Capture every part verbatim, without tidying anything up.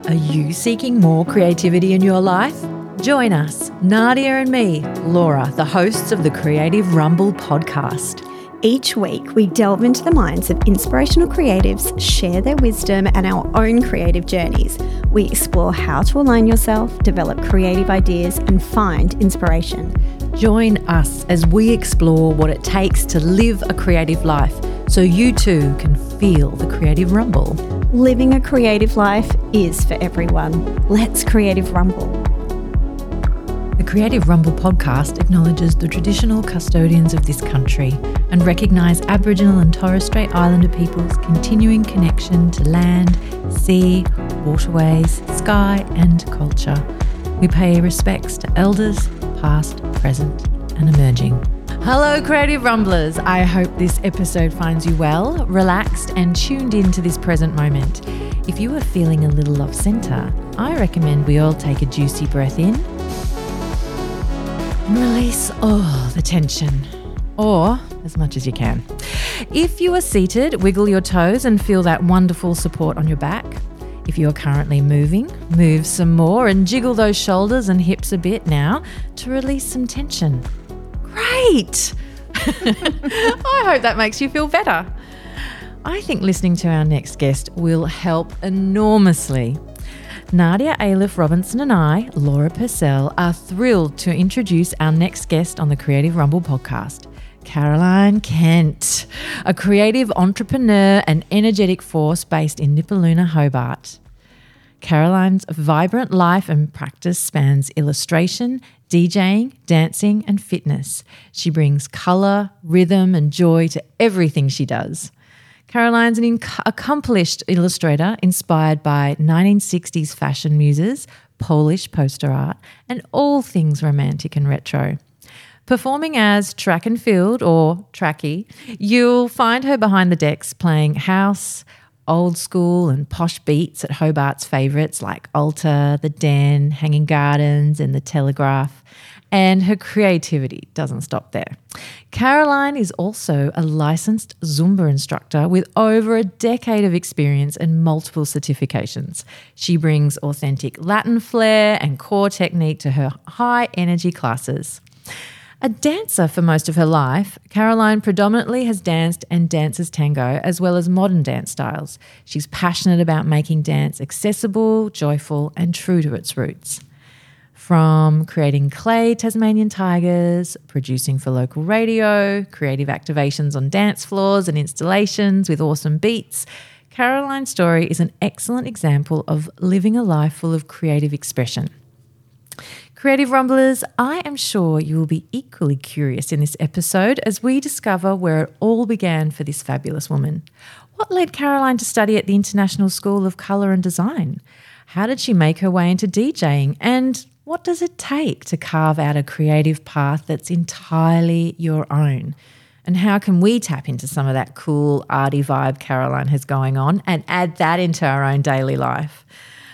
Are you seeking more creativity in your life? Join us, Nadia and me, Laura, the hosts of the Creative Rumble podcast. Each week, we delve into the minds of inspirational creatives, share their wisdom and our own creative journeys. We explore how to align yourself, develop creative ideas, and find inspiration. Join us as we explore what it takes to live a creative life so you too can feel the creative rumble. Living a creative life is for everyone. Let's Creative Rumble. The Creative Rumble podcast acknowledges the traditional custodians of this country and recognise Aboriginal and Torres Strait Islander peoples' continuing connection to land, sea, waterways, sky and culture. We pay respects to elders, past, present and emerging. Hello Creative Rumblers, I hope this episode finds you well, relaxed and tuned into this present moment. If you are feeling a little off centre, I recommend we all take a juicy breath in and release all the tension, or as much as you can. If you are seated, wiggle your toes and feel that wonderful support on your back. If you're currently moving, move some more and jiggle those shoulders and hips a bit now to release some tension. Great! I hope that makes you feel better. I think listening to our next guest will help enormously. Nadia Ailiff Robinson and I, Laura Purcell, are thrilled to introduce our next guest on the Creative Rumble podcast, Caroline Kent, a creative entrepreneur and energetic force based in Nipaluna, Hobart. Caroline's vibrant life and practice spans illustration, DJing, dancing and fitness. She brings colour, rhythm and joy to everything she does. Caroline's an inc- accomplished illustrator inspired by nineteen sixties fashion muses, Polish poster art and all things romantic and retro. Performing as Track and Field or Tracky, you'll find her behind the decks playing house, old school and posh beats at Hobart's favourites like Alta, The Den, Hanging Gardens and The Telegraph. And her creativity doesn't stop there. Caroline is also a licensed Zumba instructor with over a decade of experience and multiple certifications. She brings authentic Latin flair and core technique to her high energy classes. A dancer for most of her life, Caroline predominantly has danced and dances tango as well as modern dance styles. She's passionate about making dance accessible, joyful and true to its roots. From creating clay Tasmanian tigers, producing for local radio, creative activations on dance floors and installations with awesome beats, Caroline's story is an excellent example of living a life full of creative expression. Creative Rumblers, I am sure you will be equally curious in this episode as we discover where it all began for this fabulous woman. What led Caroline to study at the International School of Colour and Design? How did she make her way into DJing? And what does it take to carve out a creative path that's entirely your own? And how can we tap into some of that cool arty vibe Caroline has going on and add that into our own daily life?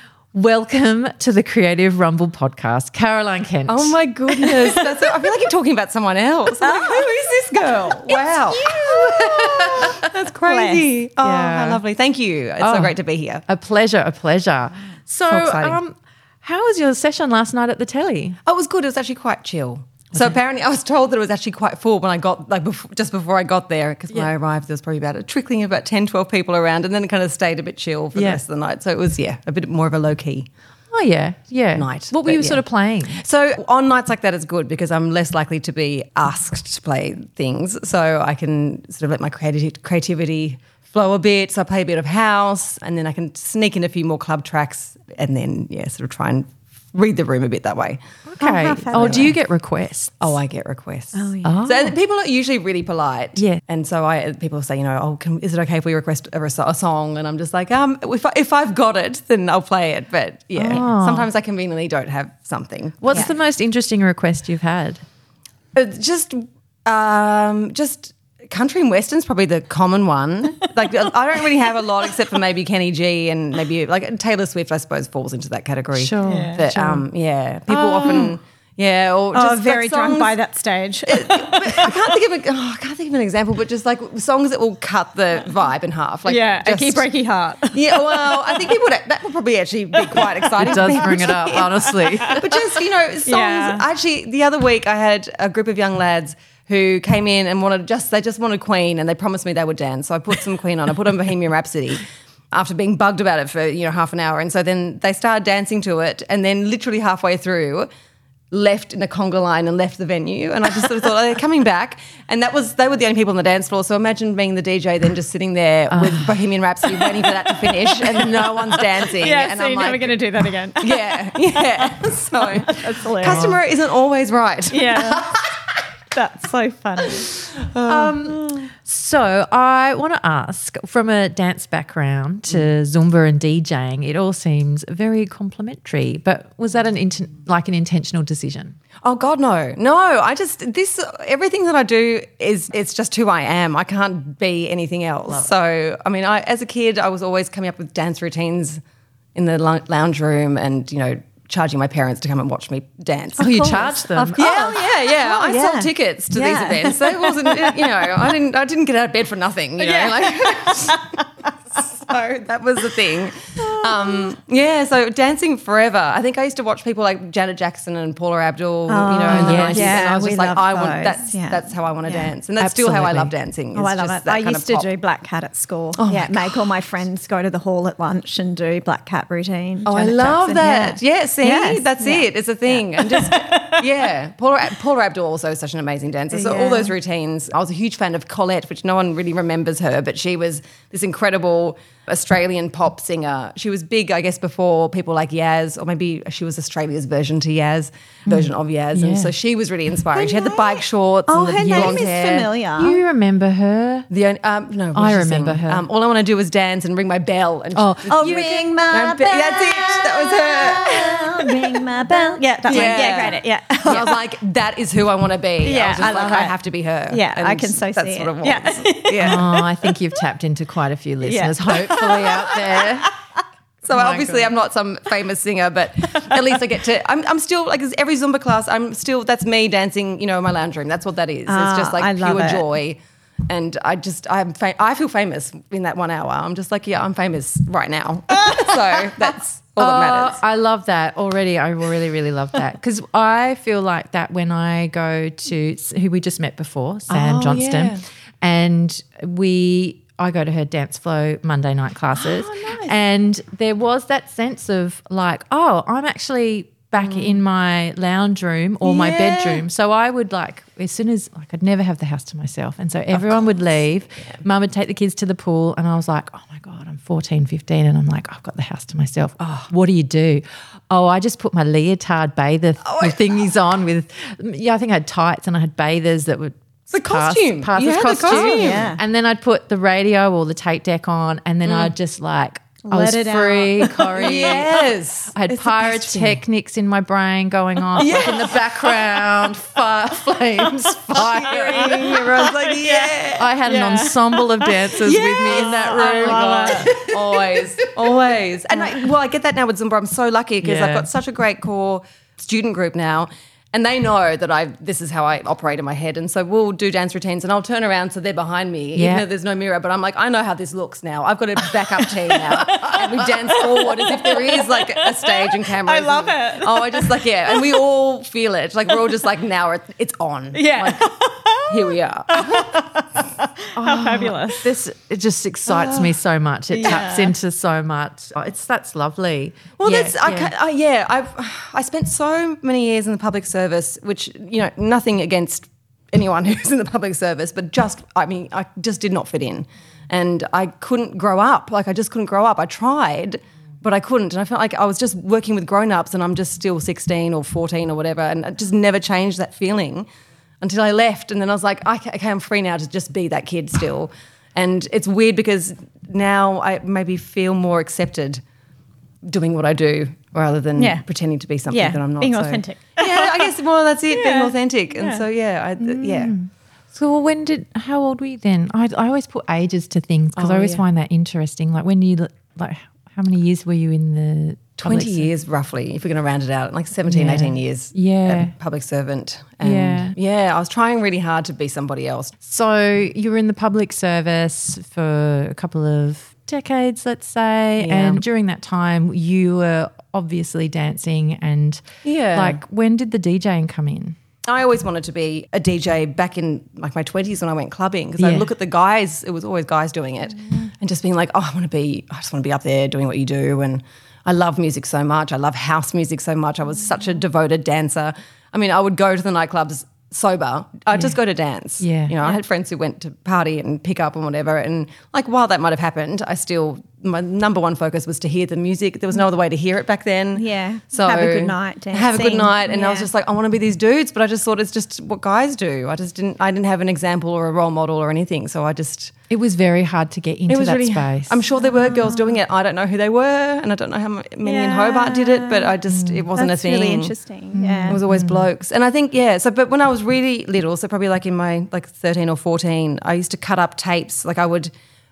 Welcome to the Creative Rumble podcast, Caroline Kent. Oh my goodness. That's a, I feel like you're talking about someone else. I'm like, who is this girl? Wow. It's you. That's crazy. Oh, Yeah. how lovely. Thank you. It's Oh, so great to be here. A pleasure, a pleasure. So, So exciting. um, how was your session last night at the telly? Oh, it was good. It was actually quite chill. So apparently I was told that it was actually quite full when I got, like before, just before I got there, because when Yeah. I arrived there was probably about a trickling of about ten, twelve people around, and then it kind of stayed a bit chill for Yeah. the rest of the night. So it was, yeah, a bit more of a low-key. Oh, yeah, yeah. Night, What were but you yeah. sort of playing? So on nights like that, it's good because I'm less likely to be asked to play things. So I can sort of let my creativity, creativity flow a bit. So I play a bit of house and then I can sneak in a few more club tracks and then, yeah, sort of try and read the room a bit that way. Okay. how Oh, fabulous. do you get requests? Oh, I get requests. Oh, yeah. Oh. So people are usually really polite. Yeah. And so I people say, you know, oh, can, is it okay if we request a, a song? And I'm just like, um, if, I, if I've got it, then I'll play it. But yeah, Oh. sometimes I conveniently don't have something. What's Yeah. the most interesting request you've had? Uh, just, um, just country and western's probably the common one. Like I don't really have a lot except for maybe Kenny G and maybe like Taylor Swift. I suppose falls into that category. Sure. Yeah, But sure. um, yeah, people Oh. often Yeah, or Oh, just very like drunk songs- by that stage. I can't think of a, oh, I can't think of an example, but just like songs that will cut the vibe in half. Like yeah, just, Achy Breaky Heart. Yeah, well, I think people would, that would probably actually be quite exciting. It does for bring it people up, to hear. honestly. But just, you know, songs. Yeah. Actually, the other week I had a group of young lads who came in and wanted just they just wanted Queen, and they promised me they would dance. So I put some Queen on. I put on Bohemian Rhapsody after being bugged about it for, you know, half an hour. And so then they started dancing to it, and then literally halfway through left in a conga line and left the venue. And I just sort of thought, oh, they're coming back. And that was they were the only people on the dance floor. So imagine being the D J then just sitting there with Bohemian Rhapsody waiting for that to finish, and no one's dancing. Yeah, and so I'm you're like, never going to do that again. yeah, yeah. So That's hilarious. customer isn't always right. Yeah. That's so funny. So I want to ask, from a dance background to Zumba and DJing, it all seems very complementary. But was that an inten- like an intentional decision? Oh God, no, no. I just this everything that I do is it's just who I am. I can't be anything else. So I mean, I as a kid, I was always coming up with dance routines in the lou- lounge room, and you know, charging my parents to come and watch me dance. Oh, you charged them? Yeah, yeah, yeah. Oh, I yeah. sold tickets to Yeah. these events. That wasn't, you know, I didn't, I didn't get out of bed for nothing. You know, Yeah. like, so that was the thing. Um, yeah, so dancing forever. I think I used to watch people like Janet Jackson and Paula Abdul, you know, in the yes. nineties, Yeah, and I was we just like, love I want those. that's Yeah. that's how I want to Yeah. dance, and that's still how I Absolutely. love dancing. Oh, I It's love just it. that I kind used of to pop. do Black Cat at school. Oh, yeah, my make all my friends go to the hall at lunch and do Black Cat routine. Oh, Janet I love Jackson, that. Yeah, see, Yes. that's Yeah. it. It's a thing. And just, yeah. Paula, Paula Abdul also is such an amazing dancer. So Yeah. all those routines. I was a huge fan of Colette, which no one really remembers her, but she was this incredible Australian pop singer. She was big, I guess, before people like Yaz, or maybe she was Australia's version to Yaz, version of Yaz. And Yeah. so she was really inspiring. She had the bike shorts Oh, and the her blonde name is hair. familiar. You remember her? The only, um, no, what I did she remember sing? her. Um, all I want to do is dance and ring my bell. And Oh, Oh, you- ring my No, bell. That's it. That was her. Ring my bell. Yeah, that Yeah. one. Yeah, great. Yeah. And I was like, that is who I want to be. I Yeah, was just I like, love I it. have to be her. Yeah, I And can so that's see what it. it was. Yeah. Yeah. Oh, I think you've tapped into quite a few listeners, hopefully, out there. So My obviously God. I'm not some famous singer, but at least I get to, I'm, I'm still, like every Zumba class, I'm still, that's me dancing, you know, in my lounge room. That's what that is. Ah, it's just like I love pure it. joy. And I just, I'm, fa- I feel famous in that one hour. I'm just like, yeah, I'm famous right now. So that's all that matters. Oh, I love that already. I really, really love that because I feel like that when I go to who we just met before, Sam Oh, Johnston, yeah. and we. I go to her dance flow Monday night classes, Oh, nice. and there was that sense of like, oh, I'm actually back in my lounge room or my Yeah. bedroom. So I would like, as soon as, like I'd never have the house to myself. And so everyone would leave. Mum would take the kids to the pool and I was like, oh my God, I'm fourteen, fifteen and I'm like, I've got the house to myself. Oh, what do you do? Oh, I just put my leotard bather Oh, thingies on with, yeah, I think I had tights and I had bathers that would The pass- costume. pass You as had the costume. costume. Yeah. And then I'd put the radio or the tape deck on and then I'd just like, I Let was it out. free, Corrie. Yes. I had It's the best thing. pyrotechnics in my brain going off, like in the background, fire, flames, firing. Everyone's like, yeah. I had an ensemble of dancers with me in that Oh room. my God. always, always. And I, well, I get that now with Zumba. I'm so lucky because Yeah. I've got such a great core student group now. And they know that I this is how I operate in my head. And so we'll do dance routines and I'll turn around so they're behind me, Yeah. even though there's no mirror. But I'm like, I know how this looks now. I've got a backup team now. And we dance forward as if there is like a stage and cameras. I love and- it. Oh, I just like, yeah. And we all feel it. Like we're all just like, now it- it's on. Yeah. Like, here we are. How fabulous. This it just excites me so much. It taps Yeah. into so much. Oh, it's that's lovely. Well, Yeah, that's I, yeah. ca- I, yeah. I've I spent so many years in the public service, which you know, nothing against anyone who's in the public service, but just I mean, I just did not fit in, and I couldn't grow up. Like I just couldn't grow up. I tried, but I couldn't, and I felt like I was just working with grown-ups, and I'm just still sixteen or fourteen or whatever, and I just never changed that feeling until I left, and then I was like, okay, okay, I'm free now to just be that kid still, and it's weird because now I maybe feel more accepted doing what I do rather than Yeah. pretending to be something Yeah, that I'm not. being so- authentic. Yeah, I guess. Well, that's it. Being Yeah. authentic, and Yeah. so yeah, I, th- yeah. So well, when did? How old were you then? I, I always put ages to things because Oh, I always yeah. find that interesting. Like when you like, how many years were you in the twenty public years roughly, if we're going to round it out, like seventeen, Yeah. eighteen years. Yeah. a public servant. And Yeah. yeah, I was trying really hard to be somebody else. So you were in the public service for a couple of decades, let's say, Yeah. and during that time you were obviously dancing and Yeah. like when did the DJing come in? I always wanted to be a D J back in like my twenties when I went clubbing because I Yeah. look at the guys, it was always guys doing it and just being like, oh, I want to be, I just want to be up there doing what you do. And I love music so much. I love house music so much. I was such a devoted dancer. I mean, I would go to the nightclubs sober. I'd just go to dance. Yeah. You know, I had friends who went to party and pick up and whatever. And like while that might have happened, I still, my number one focus was to hear the music. There was no other way to hear it back then. Yeah. So Have a good night Have a good dancing. night. And I was Yeah. just like, I want to be these dudes, but I just thought it's just what guys do. I just didn't I didn't have an example or a role model or anything. So I just It was very hard to get into it was that really space. I'm sure there were girls doing it. I don't know who they were and I don't know how many in Yeah. Hobart did it, but I just it wasn't That's a thing. really interesting. Yeah. It was always blokes. And I think, yeah, so but when I was really little, so probably like in my like thirteen or fourteen, I used to cut up tapes. Like I would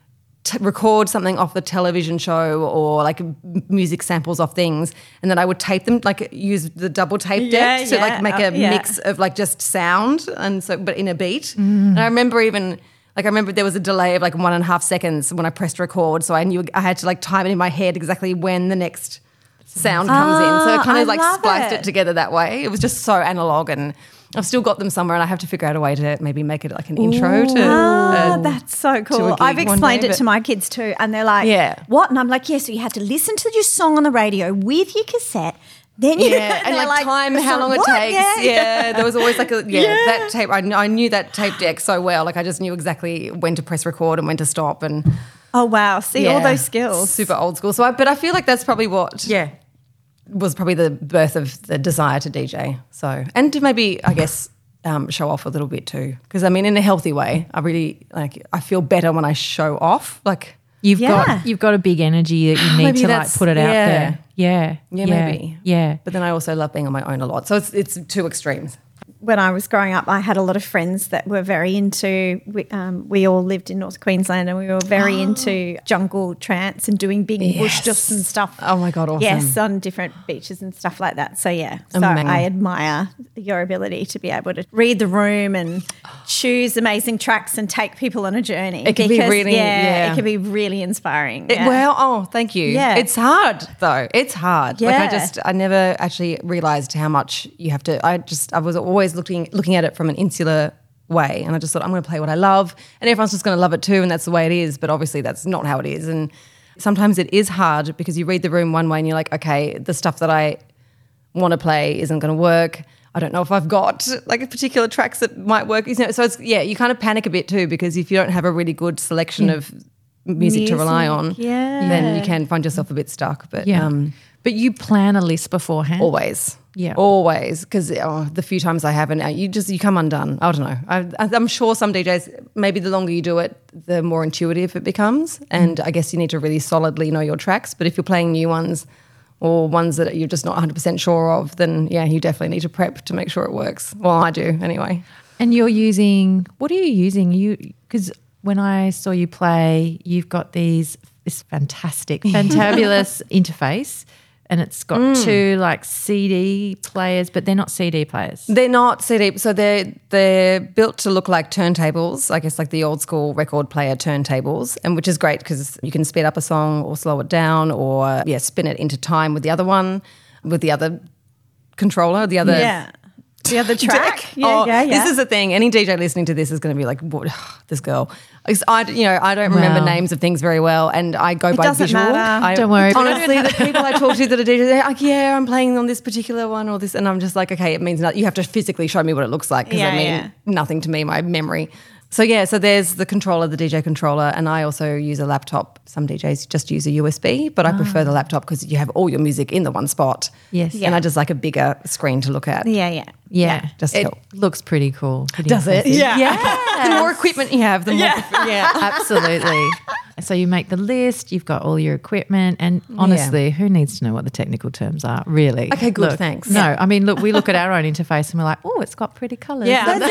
t- record something off the television show or like m- music samples off things and then I would tape them, like use the double tape Yeah, deck to yeah. like make a Uh, yeah. mix of like just sound and so but in a beat. And I remember even like I remember there was a delay of like one and a half seconds when I pressed record. So I knew I had to like time it in my head exactly when the next sound comes in. So I kind I of like love spliced it. it. together that way. It was just so analog and I've still got them somewhere and I have to figure out a way to maybe make it like an intro to Ah, uh, that's so a cool. gig I've one explained day, it but- to my kids too, and they're like, Yeah. what? And I'm like, yeah, so you had to listen to your song on the radio with your cassette. Then you Yeah, and they're like, time, how so long it what? takes. Yeah, Yeah, there was always like a yeah, that tape. I, kn- I knew that tape deck so well. Like I just knew exactly when to press record and when to stop. And Oh wow, see all yeah, those skills. super old school. So, I, but I feel like that's probably what yeah. was probably the birth of the desire to D J. So, and to maybe I guess um, show off a little bit too. Because I mean, in a healthy way, I really like. I feel better when I show off. Like You've Yeah. got you've got a big energy that you need Maybe to like that's- put it out yeah. there. Yeah. yeah, maybe Yeah. But then I also love being on my own a lot. So it's it's two extremes. When I was growing up, I had a lot of friends that were very into. We, um, we all lived in North Queensland, and we were very into jungle trance and doing big bush Yes. duffs and stuff. Oh my God, awesome. Yes, on different beaches and stuff like that. So yeah, so Amazing. I admire your ability to be able to read the room and choose amazing tracks and take people on a journey. It can be Because, really- yeah, yeah. it can be really inspiring. It- yeah. Well, oh, thank you. Yeah. It's hard though. It's hard. Like I Yeah. just, I never actually realized how much you have to. I just, I was always looking, looking at it from an insular way, and I just thought I'm going to play what I love, and everyone's just going to love it too, and that's the way it is. But obviously, that's not how it is, and sometimes it is hard because you read the room one way, and you're like, okay, the stuff that I want to play isn't going to work. I don't know if I've got like particular tracks that might work. You know, so it's yeah, you kind of panic a bit too because if you don't have a really good selection of music, to rely on, Music, yeah. then you can find yourself a bit stuck. But Yeah. um, But you plan a list beforehand. always, Yeah. always, because oh, the few times I haven't, uh, you just you come undone. I don't know. I, I'm sure some D Js, maybe the longer you do it, the more intuitive it becomes, and I guess you need to really solidly know your tracks. But if you're playing new ones or ones that you're just not one hundred percent sure of, then yeah, you definitely need to prep to make sure it works. Well, I do anyway. And you're using, what are you using? You because when I saw you play, you've got these this fantastic, fantabulous interface, and it's got Mm. two like C D players, but they're not C D players. They're not C D, so they're they're built to look like turntables. I guess like the old school record player turntables, and which is great because you can speed up a song or slow it down, or yeah, spin it into time with the other one, with the other controller, the other yeah. The other track. deck. Yeah, Oh, yeah, yeah. This is the thing. Any D J listening to this is going to be like, what, this girl. Because I, you know, I don't remember Wow. names of things very well, and I go It by doesn't visual. matter. I, Don't worry. Honestly, the people I talk to that are D Js, they're like, yeah, I'm playing on this particular one or this, and I'm just like, okay, it means nothing. You have to physically show me what it looks like because Yeah, I mean yeah. nothing to me, my memory. So yeah, so there's the controller, the D J controller, and I also use a laptop. Some D Js just use a U S B, but I prefer the laptop because you have all your music in the one spot. Yes. And I just like a bigger screen to look at. yeah, yeah. Yeah, just it help. looks pretty cool. Pretty Does it? impressive. Yeah. Yeah. The more equipment you have, the more. Yeah. Absolutely. So you make the list, you've got all your equipment, and honestly, who needs to know what the technical terms are, really? Okay, good, Look, thanks. No, I mean, look, we look at our own interface and we're like, oh, it's got pretty colours. Yeah. I'm such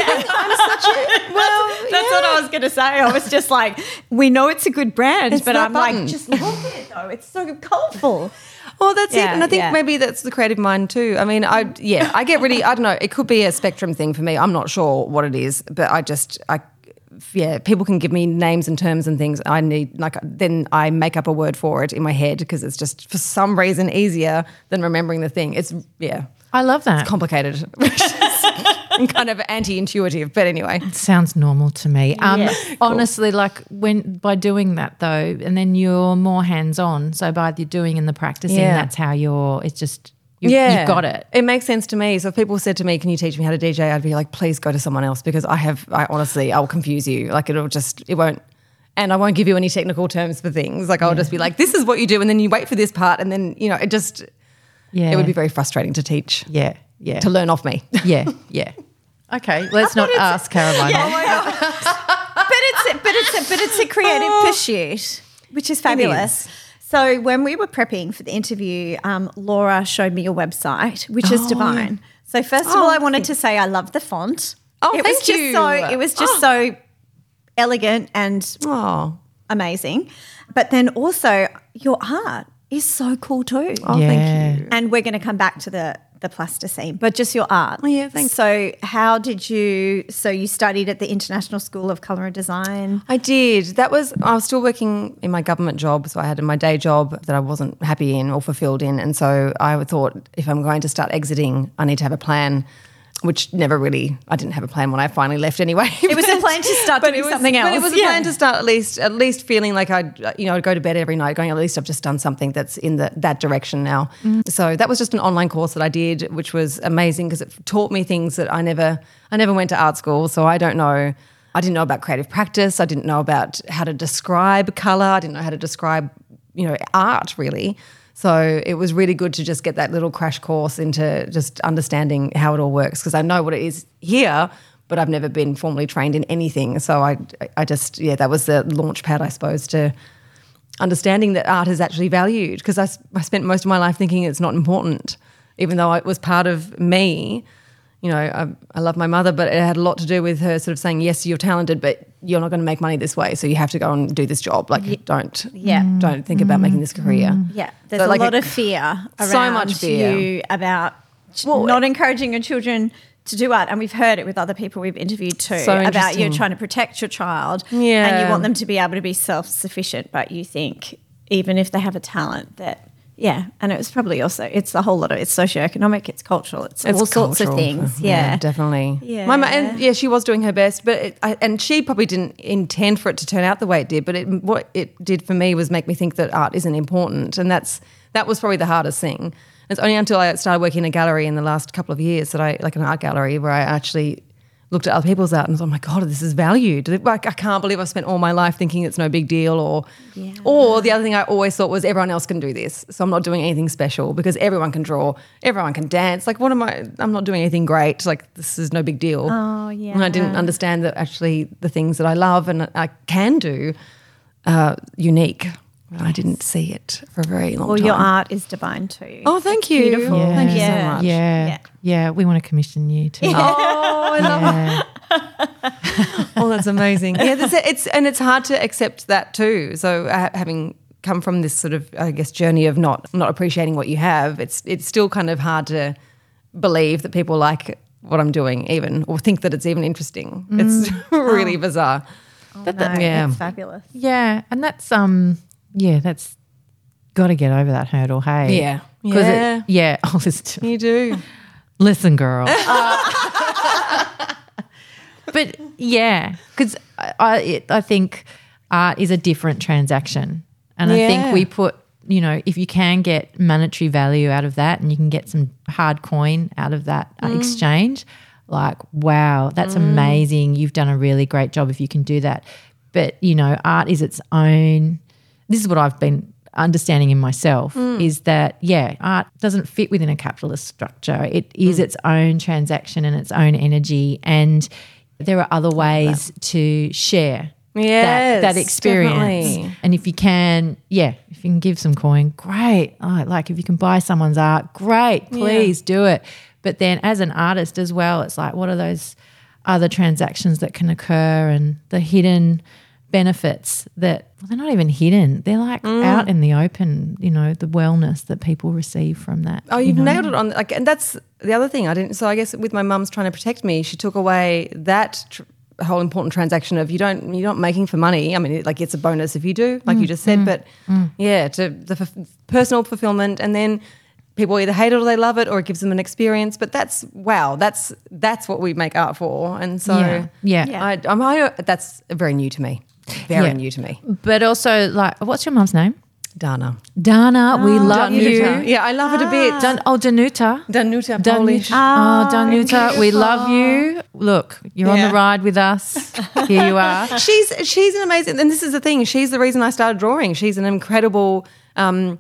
a, well, That's what I was going to say. I was just like, we know it's a good brand, It's but that I'm button. like, just look at it though. It's so colourful. Well, that's Yeah, it. And I think yeah. maybe that's the creative mind too. I mean, I yeah, I get really, I don't know, it could be a spectrum thing for me. I'm not sure what it is, but I just, I, yeah, people can give me names and terms and things. I need, like, then I make up a word for it in my head because it's just for some reason easier than remembering the thing. It's, yeah, I love that. complicated and kind of anti-intuitive, but anyway. Sounds normal to me. Um, Yes. Honestly, like when by doing that though, and then you're more hands-on. So by the doing and the practicing, Yeah. that's how you're. It's just you, Yeah. you've got it. It makes sense to me. So if people said to me, can you teach me how to D J? I'd be like, please go to someone else because I have, I honestly, I'll confuse you. Like it'll just, it won't, and I won't give you any technical terms for things. Like I'll just be like, this is what you do. And then you wait for this part. And then, you know, it just, Yeah, it would be very frustrating to teach, Yeah, yeah, to learn off me. yeah, yeah. Okay, let's not ask Caroline. but it's a, but it's a, but it's a creative pursuit, which is fabulous. is. So when we were prepping for the interview, um, Laura showed me your website, which is divine. So first of Oh, all, I wanted to say I love the font. Oh, it thank was just you. so it was just so elegant and Oh, amazing. But then also your art is so cool too. oh Yeah. thank you. And we're going to come back to the the plasticine, but just your art. Oh, yeah, thanks. So how did you, so you studied at the International School of Colour and Design. I did. That was, I was still working in my government job. So I had my day job that I wasn't happy in or fulfilled in. And so I thought if I'm going to start exiting, I need to have a plan, which never really, I didn't have a plan when I finally left anyway. It was a plan to start But doing it was, something else. But it was a Yeah. plan to start at least, at least feeling like I'd, you know, I'd go to bed every night going, at least I've just done something that's in the, that direction now. Mm. So that was just an online course that I did, which was amazing because it taught me things that I never, I never went to art school. So I don't know, I didn't know about creative practice. I didn't know about how to describe colour. I didn't know how to describe, you know, art really. So it was really good to just get that little crash course into just understanding how it all works because I know what it is here, but I've never been formally trained in anything. So I, I just, yeah, that was the launch pad, I suppose, to understanding that art is actually valued because I, I spent most of my life thinking it's not important, even though it was part of me. You know, I, I love my mother, but it had a lot to do with her sort of saying, yes, you're talented, but you're not going to make money this way, so you have to go and do this job. Like, don't, Yeah. don't think about making this career. Yeah, there's So, a like, lot a- of fear around so much fear. you about ch- Well, not encouraging your children to do art. And we've heard it with other people we've interviewed too So about you interesting. trying to protect your child Yeah. and you want them to be able to be self-sufficient, but you think even if they have a talent that, yeah, and it was probably also, it's a whole lot of, it's socioeconomic, it's cultural, it's, It's all sorts of cultural. things. Yeah. definitely. Yeah. My ma- and yeah, she was doing her best, but it, I, and she probably didn't intend for it to turn out the way it did. But it, what it did for me was make me think that art isn't important, and that's that was probably the hardest thing. It's only until I started working in a gallery in the last couple of years that I, like an art gallery, where I actually looked at other people's art and was, oh my God, this is valued. Like, I can't believe I've spent all my life thinking it's no big deal. Or, Yeah. or the other thing I always thought was everyone else can do this, so I'm not doing anything special because everyone can draw, everyone can dance. Like, what am I? I'm not doing anything great. Like, this is no big deal. Oh, yeah. And I didn't understand that actually the things that I love and I can do are unique. I didn't see it for a very long Well, time. your art is divine too. Oh, thank you. Beautiful. Yeah. Thank you Yeah. so much. Yeah, Yeah. yeah, We want to commission you too. Oh, I love Yeah. Oh, that's amazing. Yeah, that's it. It's and it's hard to accept that too. So uh, having come from this sort of, I guess, journey of not not appreciating what you have, it's it's still kind of hard to believe that people like what I'm doing, even or think that it's even interesting. It's really bizarre. But that- yeah. It's fabulous. Yeah, and that's um, yeah, that's got to get over that hurdle. Hey, Yeah. 'Cause it- Yeah. yeah. Oh, listen, to- You do. listen, girl. But yeah, because I I, it, I think art is a different transaction, and I Yeah. think we put, you know, if you can get monetary value out of that, and you can get some hard coin out of that uh, exchange, like wow, that's amazing. You've done a really great job if you can do that. But you know, art is its own. This is what I've been understanding in myself is that, yeah, art doesn't fit within a capitalist structure. It is its own transaction and its own energy, and there are other ways to share that, Yes, that experience. definitely. And if you can, yeah, if you can give some coin, great. Oh, like if you can buy someone's art, great, please do it. But then as an artist as well, it's like, what are those other transactions that can occur and the hidden benefits that well, they're not even hidden. They're like Mm. out in the open, you know, the wellness that people receive from that. Oh, you you've know? nailed it on. Like, and that's the other thing. I didn't. So I guess with my mum's trying to protect me, she took away that tr- whole important transaction of you don't you're not making for money. I mean, it, like it's a bonus if you do, like Mm, you just said. mm, but mm. yeah, to the f- personal fulfillment, and then people either hate it or they love it, or it gives them an experience. But that's wow. That's that's what we make art for. And so Yeah, yeah. Yeah. I, I'm, I, that's very new to me. Very Yeah. new to me. But also, like, what's your mum's name? Dana. Dana. we love you. Danuta. Yeah, I love it a bit. Dan- oh, Danuta. Danuta, Danuta. Polish. Oh, Danuta, we love you. Look, you're on Yeah. the ride with us. Here you are. She's she's an amazing, and this is the thing. She's the reason I started drawing. She's an incredible, um,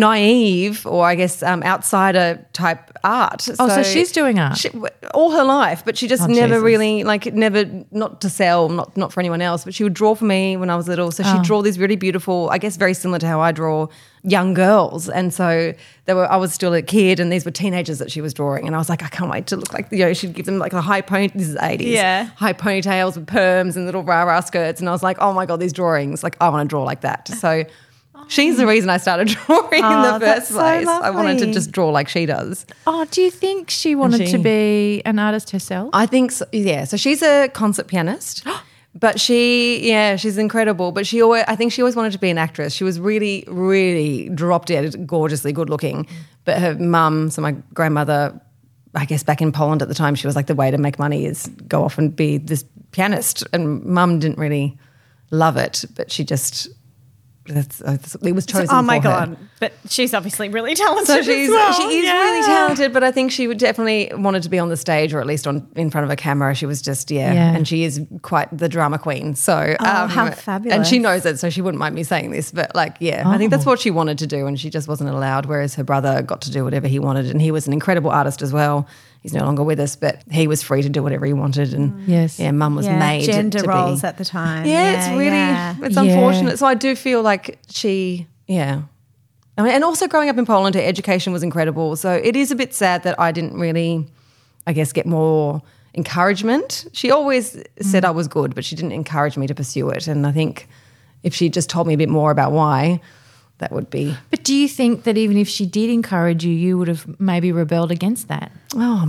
naive, or I guess um, outsider type art. Oh, so she's doing art? she, all her life, but she just Oh, never Jesus. really like never not to sell, not not for anyone else. But she would draw for me when I was little. So she'd Oh. draw these really beautiful, I guess, very similar to how I draw young girls. And so they were. I was still a kid, and these were teenagers that she was drawing, and I was like, I can't wait to look like, you know, she'd give them like a high pony. This is eighties, Yeah. high ponytails with perms and little rah rah skirts, and I was like, oh my god, these drawings, like I want to draw like that. So. She's the reason I started drawing Oh, in the that's first so place. I wanted to lovely. just draw like she does. Oh, do you think she wanted she- to be an artist herself? I think so, yeah. So she's a concert pianist, but she, yeah, she's incredible. But she always, I think she always wanted to be an actress. She was really, really drop dead, gorgeously good looking. But her mum, so my grandmother, I guess back in Poland at the time, she was like, the way to make money is go off and be this pianist. And mum didn't really love it, but she just. That's, uh, it was chosen. Oh my for her. God. But she's obviously really talented. So as she's well. she is Yeah. really talented, but I think she would definitely wanted to be on the stage, or at least on in front of a camera. She was just yeah, Yeah. and she is quite the drama queen. So Oh, how fabulous. And she knows it, so she wouldn't mind me saying this. But like yeah, I think that's Oh. what she wanted to do, and she just wasn't allowed. Whereas her brother got to do whatever he wanted, and he was an incredible artist as well. He's no longer with us, but he was free to do whatever he wanted. And Yes. yeah, mum was Yeah, made gender to roles be. at the time. Yeah, it's really yeah. it's Yeah. unfortunate. So I do feel like she, yeah. I mean, and also growing up in Poland, her education was incredible. So it is a bit sad that I didn't really, I guess, get more encouragement. She always said I was good, but she didn't encourage me to pursue it. And I think if she just told me a bit more about why, that would be. But do you think that even if she did encourage you, you would have maybe rebelled against that? Oh,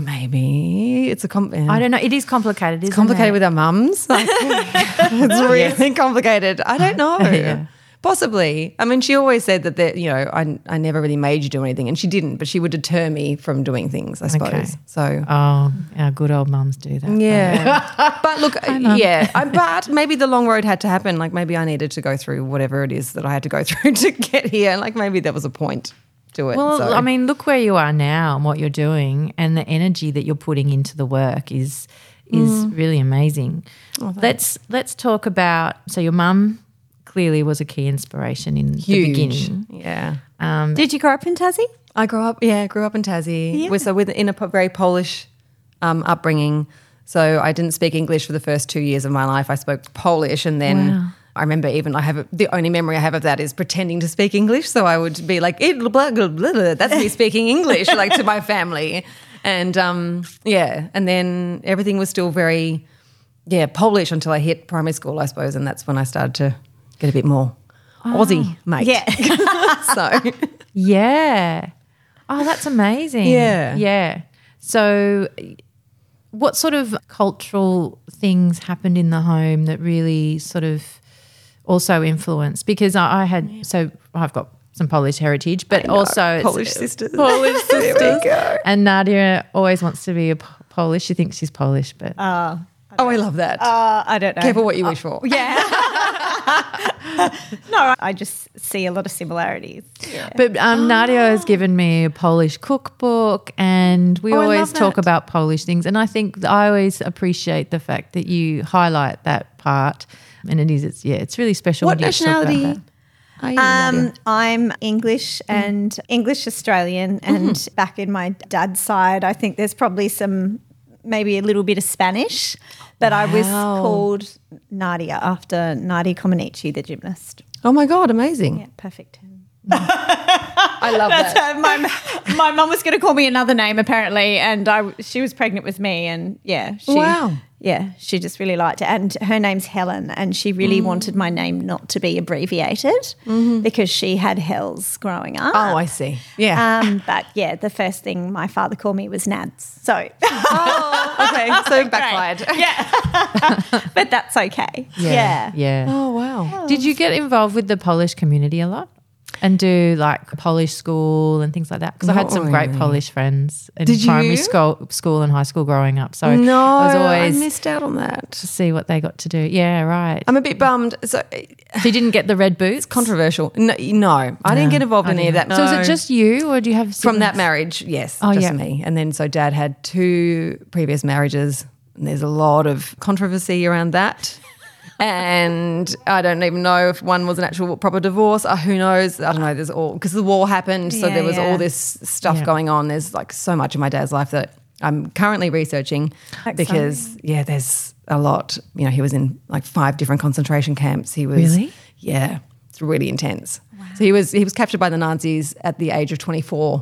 maybe it's a com- yeah. I don't know. It is complicated, isn't complicated it? with our mums. Like, it's really complicated. I don't know. Yeah. Possibly. I mean, she always said that, that you know, I, I never really made you do anything, and she didn't, but she would deter me from doing things, I suppose. Okay. So, Oh, our good old mums do that. yeah. But look, Mum. yeah, I, but maybe the long road had to happen. Like maybe I needed to go through whatever it is that I had to go through to get here. Like maybe there was a point to it. Well, so. I mean, look where you are now and what you're doing, and the energy that you're putting into the work is is Mm. really amazing. Oh, let's let's talk about. So your mum clearly was a key inspiration in the Huge. beginning. Yeah. Um, Did you grow up in Tassie? I grew up, yeah, grew up in Tassie. Yeah. With, so with, in a po- very Polish um, upbringing. So I didn't speak English for the first two years of my life. I spoke Polish, and then Wow. I remember even I have a, the only memory I have of that is pretending to speak English. So I would be like, "Eh, blah, blah, blah, blah." That's me speaking English, like to my family, and um, yeah, and then everything was still very, yeah, Polish until I hit primary school, I suppose, and that's when I started to get a bit more Aussie, mate. Yeah. So. yeah. Oh, that's amazing. Yeah. Yeah. So what sort of cultural things happened in the home that really sort of also influenced? Because I, I had, so I've got some Polish heritage, but also it's- Polish sisters. Polish There we sisters. go. And Nadia always wants to be a P- Polish. She thinks she's Polish, but Uh, Oh, I love that. uh, I don't know. Careful what you wish for. Yeah. No, I just see a lot of similarities. Yeah. But um, Nadia has given me a Polish cookbook, and we Oh, I always love talk that. about Polish things. And I think I always appreciate the fact that you highlight that part. And it is, it's yeah, it's really special. What when you get to talk about nationality that. are you, Um, Nadia? I'm English and English Australian, and back in my dad's side, I think there's probably some, maybe a little bit of Spanish, but I was Wow. called Nadia after Nadia Comaneci, the gymnast. Oh my God, amazing. Yeah, perfect. I love That's that. her. My my mum was going to call me another name apparently, and I she was pregnant with me, and yeah, she, Wow. yeah, she just really liked it, and her name's Helen, and she really mm. wanted my name not to be abbreviated mm-hmm. because she had Hells growing up. Oh, I see. Yeah. Um, but yeah, the first thing my father called me was Nads. So oh, okay, so backfired. Yeah, but that's okay. Yeah. Yeah. yeah. Oh wow. Did you get involved with the Polish community a lot? And do like Polish school and things like that? Because I had some Not great really. Polish friends in Did primary you? school, school and high school growing up. So No, I was always I missed out on that. to see what they got to do. Yeah, right. I'm a bit bummed. So So you didn't get the red boots? controversial. No, no I didn't get involved I in any of that. didn't. So is No. it just you, or do you have From that siblings? marriage? Yes, Oh, just yeah. me. And then so Dad had two previous marriages, and there's a lot of controversy around that. And I don't even know if one was an actual proper divorce. Uh, who knows? I don't know. There's all because the war happened, so Yeah, there was yeah. all this stuff Yeah. going on. There's like so much in my dad's life that I'm currently researching because yeah, there's a lot. You know, he was in like five different concentration camps. He was Really? yeah, it's really intense. So he was he was captured by the Nazis at the age of twenty-four.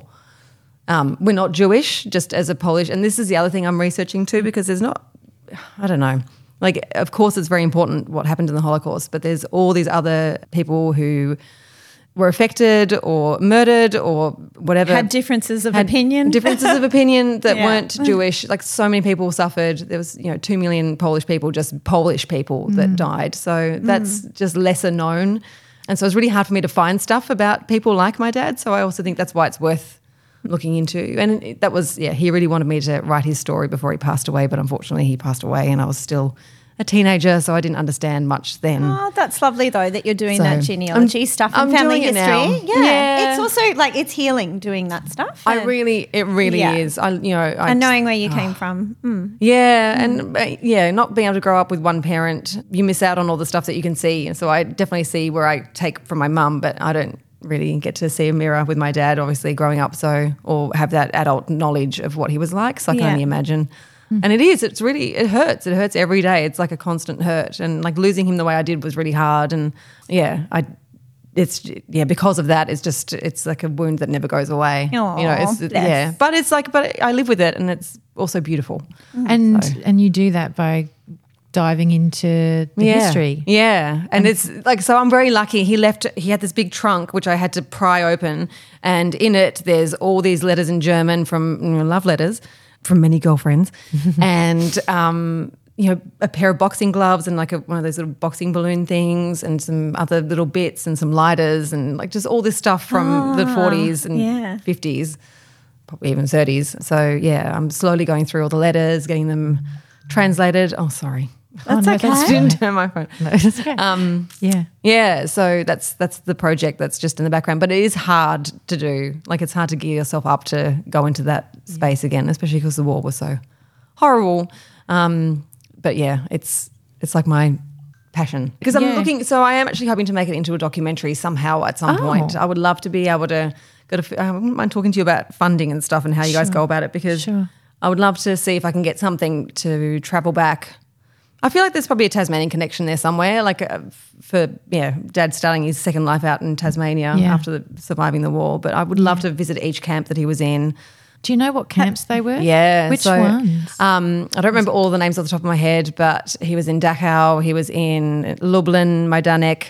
Um, we're not Jewish, just as a Polish, and this is the other thing I'm researching too, because there's not, I don't know, like of course it's very important what happened in the Holocaust, but there's all these other people who were affected or murdered or whatever. Had differences of had opinion. Differences of opinion that Yeah. weren't Jewish. Like so many people suffered. There was, you know, two million Polish people, just Polish people that died. So that's just lesser known. And so it's really hard for me to find stuff about people like my dad. So I also think that's why it's worth looking into. And it- that was, yeah, he really wanted me to write his story before he passed away. But unfortunately he passed away and I was still a teenager, so I didn't understand much then. Oh, that's lovely though that you're doing So, that genealogy I'm- stuff I'm and family doing it history. now. Yeah. Yeah. It's also like it's healing doing that stuff. I and- really, it really Yeah. is. I, you know, I and just- knowing where you came from. Mm. Yeah, and uh, yeah, not being able to grow up with one parent, you miss out on all the stuff that you can see. And so I definitely see where I take from my mum, but I don't really get to see a mirror with my dad, obviously, growing up, so or have that adult knowledge of what he was like. So I can Yeah. only imagine. And it is, it's really, it hurts. It hurts every day. It's like a constant hurt. And like losing him the way I did was really hard. And yeah, I, it's, yeah, because of that, it's just, it's like a wound that never goes away. Aw, you know, it's, bless. yeah. But it's like, but I live with it and it's also beautiful. And So. and you do that by diving into the yeah. history. Yeah. And it's like, so I'm very lucky. He left, he had this big trunk, which I had to pry open. And in it, there's all these letters in German from, you know, love letters from many girlfriends. and, um, you know, a pair of boxing gloves and like a, one of those little boxing balloon things and some other little bits and some lighters and like just all this stuff from the forties and yeah. fifties, probably even thirties. So, yeah, I'm slowly going through all the letters, getting them translated. Oh, sorry. That's no, okay. that's- Didn't turn my phone. No, that's okay. Um, yeah. yeah, so that's that's the project that's just in the background, but it is hard to do. Like it's hard to gear yourself up to go into that space again, especially because the war was so horrible. Um, but yeah, it's it's like my passion because I'm Yeah. looking. So I am actually hoping to make it into a documentary somehow at some Oh. point. I would love to be able to go to. I wouldn't mind talking to you about funding and stuff and how you guys go about it because Sure. I would love to see if I can get something to travel back. I feel like there's probably a Tasmanian connection there somewhere, like uh, for, yeah, Dad starting his second life out in Tasmania Yeah. after the, surviving the war. But I would love to visit each camp that he was in. Do you know what camps they were? Yeah. Which so, ones? Um, I don't remember all the names off the top of my head, but he was in Dachau, he was in Lublin, Majdanek.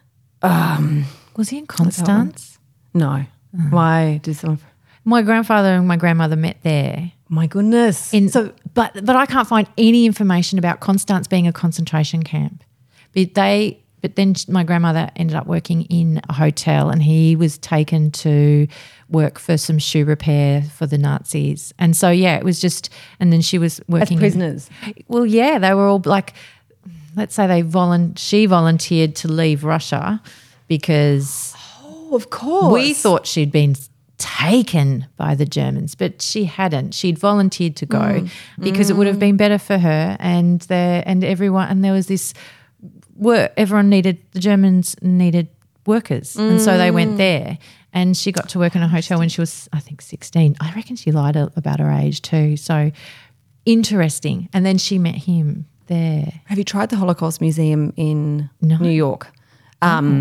Was he in Constance? No. Why did someone... My grandfather and my grandmother met there. My goodness. In, so but but I can't find any information about Constance being a concentration camp. But they but then my grandmother ended up working in a hotel and he was taken to work for some shoe repair for the Nazis. And so yeah, it was just and then she was as working in- prisoners. well, yeah, they were all like let's say they volun- she volunteered to leave Russia because Oh, of course. we thought she'd been taken by the Germans, but she hadn't. She'd volunteered to go Mm. because it would have been better for her and there and everyone. And there was this work. Everyone needed the Germans needed workers, and so they Mm. went there. And she got to work in a hotel when she was, I think, sixteen. I reckon she lied a- about her age too. So interesting. And then she met him there. Have you tried the Holocaust Museum in No. New York? Um,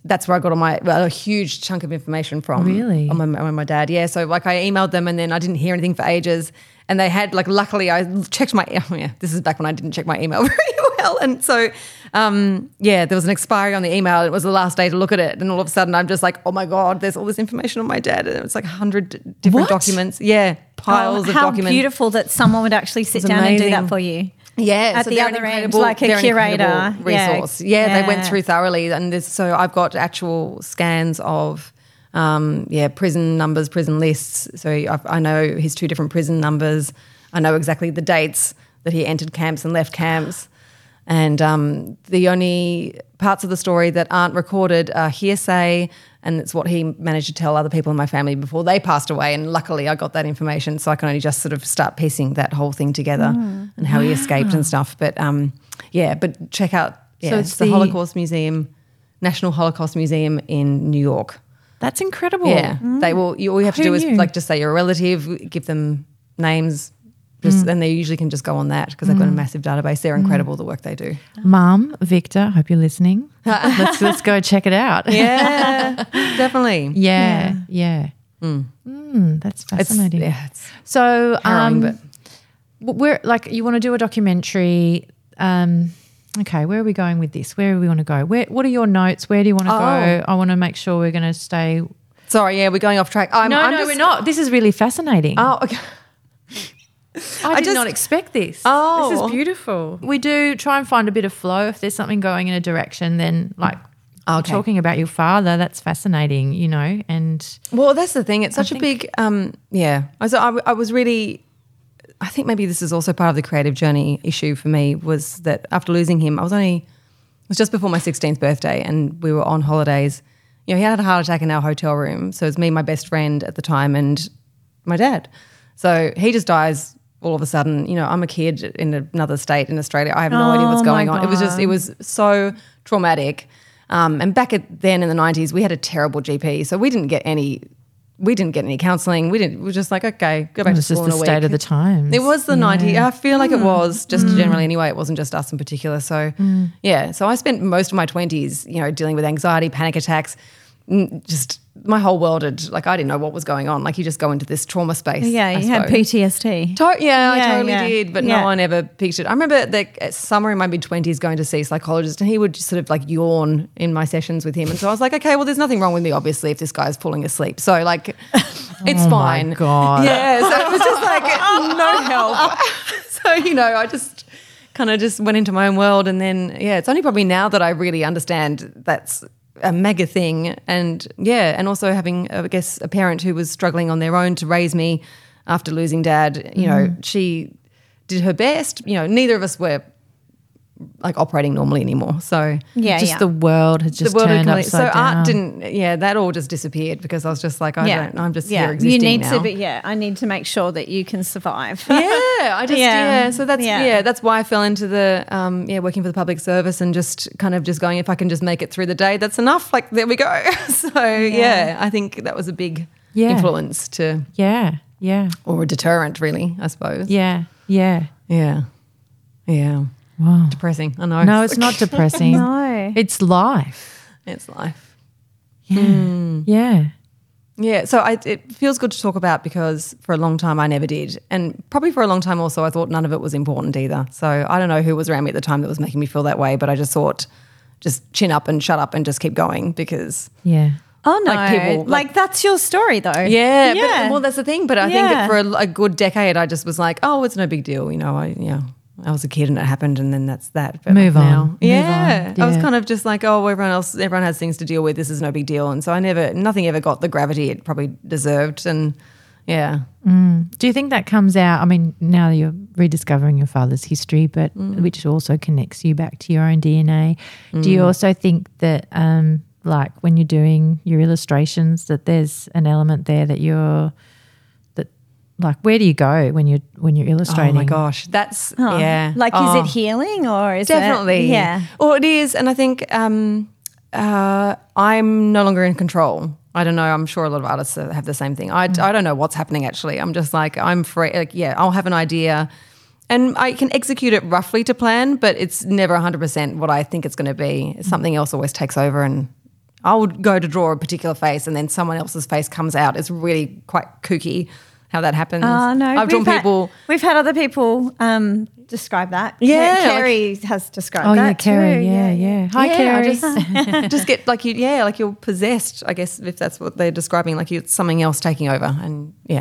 that's where I got all my well, a huge chunk of information from. Really? On my, on my dad, yeah. So like I emailed them and then I didn't hear anything for ages. And they had like, luckily I checked my, oh yeah, this is back when I didn't check my email very well. And so, um, yeah, there was an expiry on the email. It was the last day to look at it. And all of a sudden I'm just like, oh my God, there's all this information on my dad. And it's like a hundred different What? documents. Yeah, piles Oh, of how documents. beautiful that someone would actually sit It's down and do amazing. that for you. Yeah, At so the they're an other end, incredible- like a they're an incredible curator. Yeah. resource. Yeah, they went Yeah. through thoroughly, and there's, so I've got actual scans of, um, yeah, prison numbers, prison lists. So I, I know his two different prison numbers. I know exactly the dates that he entered camps and left camps, and um, the only parts of the story that aren't recorded are hearsay. And it's what he managed to tell other people in my family before they passed away. And luckily I got that information, so I can only just sort of start piecing that whole thing together Mm. and how he escaped and stuff. But um, yeah, but check out yeah, So it's, it's the, the- Holocaust Museum, National Holocaust Museum in New York. That's incredible. Yeah, they will. You, all you have to Who do is knew? like just say you're a relative, give them names, just and they usually can just go on that because they've got a massive database. They're incredible, the work they do. Mum, Victor, hope you're listening. let's let's go check it out. Yeah, definitely. Yeah, yeah. Mm, that's It's, fascinating. yeah, it's So, harrowing, um, but we're like, you want to do a documentary. Um, okay, where are we going with this? Where do we want to go? Where? What are your notes? Where do you want to Oh. go? I want to make sure we're going to stay. sorry, yeah, we're going off track. I'm, No, I'm no, just, we're not. This is really fascinating. Oh, okay. I, I did just- not expect this. Oh. This is beautiful. We do try and find a bit of flow. If there's something going in a direction, then like Okay. talking about your father, that's fascinating, you know, and Well, that's the thing. It's such a think- big, um, yeah. I was, I, I was really, I think maybe this is also part of the creative journey issue for me was that after losing him, I was only, it was just before my sixteenth birthday and we were on holidays. You know, he had a heart attack in our hotel room. So it was me, my best friend at the time, and my dad. So he just dies all of a sudden. You know, I'm a kid in another state in Australia. I have no idea what's Oh, going my on. It was just, it was so traumatic. Um, and back at then in the nineties, we had a terrible G P, so we didn't get any. We didn't get any counselling. We didn't. We were just like, okay, go back it to was school just the in a state week. of the times. It was the Yeah. nineties. I feel like it was just generally anyway. It wasn't just us in particular. So yeah. So I spent most of my twenties, you know, dealing with anxiety, panic attacks. mm, Just my whole world had like I didn't know what was going on. Like you just go into this trauma space. Yeah, I you had suppose. P T S D. To- yeah, I Yeah, totally yeah. did, but Yeah. no one ever picked it. I remember that at summer in my mid twenties going to see a psychologist, and he would just sort of like yawn in my sessions with him, and so I was like, okay, well, there's nothing wrong with me, obviously, if this guy's falling asleep. So like, it's Oh my fine. God. Yeah, so it was just like no help. So you know, I just kind of just went into my own world, and then yeah, it's only probably now that I really understand that's a mega thing. And yeah, and also having, I guess, a parent who was struggling on their own to raise me after losing dad, you know, she did her best. You know, neither of us were like operating normally anymore. So Yeah, just yeah. the world had just the world had turned completely- upside so down. art didn't, yeah, that all just disappeared because I was just like, I don't, I'm just here existing You need now. to be. Yeah, I need to make sure that you can survive. yeah, I just Yeah. yeah. So that's Yeah. yeah. that's why I fell into the um, yeah working for the public service and just kind of just going if I can just make it through the day, that's enough. Like there we go. So yeah, I think that was a big Yeah. influence to Yeah, yeah, or a deterrent, really. I suppose. yeah, yeah. yeah, yeah. Wow. Depressing. I know. No, it's not depressing. No. It's life. It's life. Yeah, yeah. Yeah, so I, it feels good to talk about because for a long time I never did. And probably for a long time also I thought none of it was important either. So I don't know who was around me at the time that was making me feel that way, but I just thought just chin up and shut up and just keep going because, Yeah. Oh no! Like people- like, like- that's your story though. yeah, yeah. But, well, that's the thing. But I think Yeah. that for a, a good decade I just was like, oh, it's no big deal. You know, I, yeah, I was a kid and it happened and then that's that. But Move like on. now, Move yeah, on. I was Yeah. kind of just like, oh, everyone else, everyone has things to deal with. This is no big deal. And so I never, nothing ever got the gravity it probably deserved. And yeah. Do you think that comes out? I mean, now you're rediscovering your father's history, but which also connects you back to your own D N A. Do you also think that, um, like when you're doing your illustrations, that there's an element there that you're that, like, where do you go when you're when you're illustrating? Oh my gosh, that's Oh. yeah. Like, Oh, is it healing or is definitely? it? Yeah. Or it is, and I think um, uh, I'm no longer in control. I don't know. I'm sure a lot of artists uh, have the same thing. I, I don't know what's happening actually. I'm just like I'm free. Like yeah, I'll have an idea, and I can execute it roughly to plan, but it's never one hundred percent what I think it's going to be. Something else always takes over, and I would go to draw a particular face and then someone else's face comes out. It's really quite kooky how that happens. Oh, no. I've drawn we've people. Had, we've had other people um, describe that. Yeah, Kerry has described Oh, that yeah, Kerry. too. Yeah, yeah. Hi, Yeah, I Kerry. just, just get like you, yeah, like you're possessed, I guess, if that's what they're describing, like it's something else taking over. And yeah,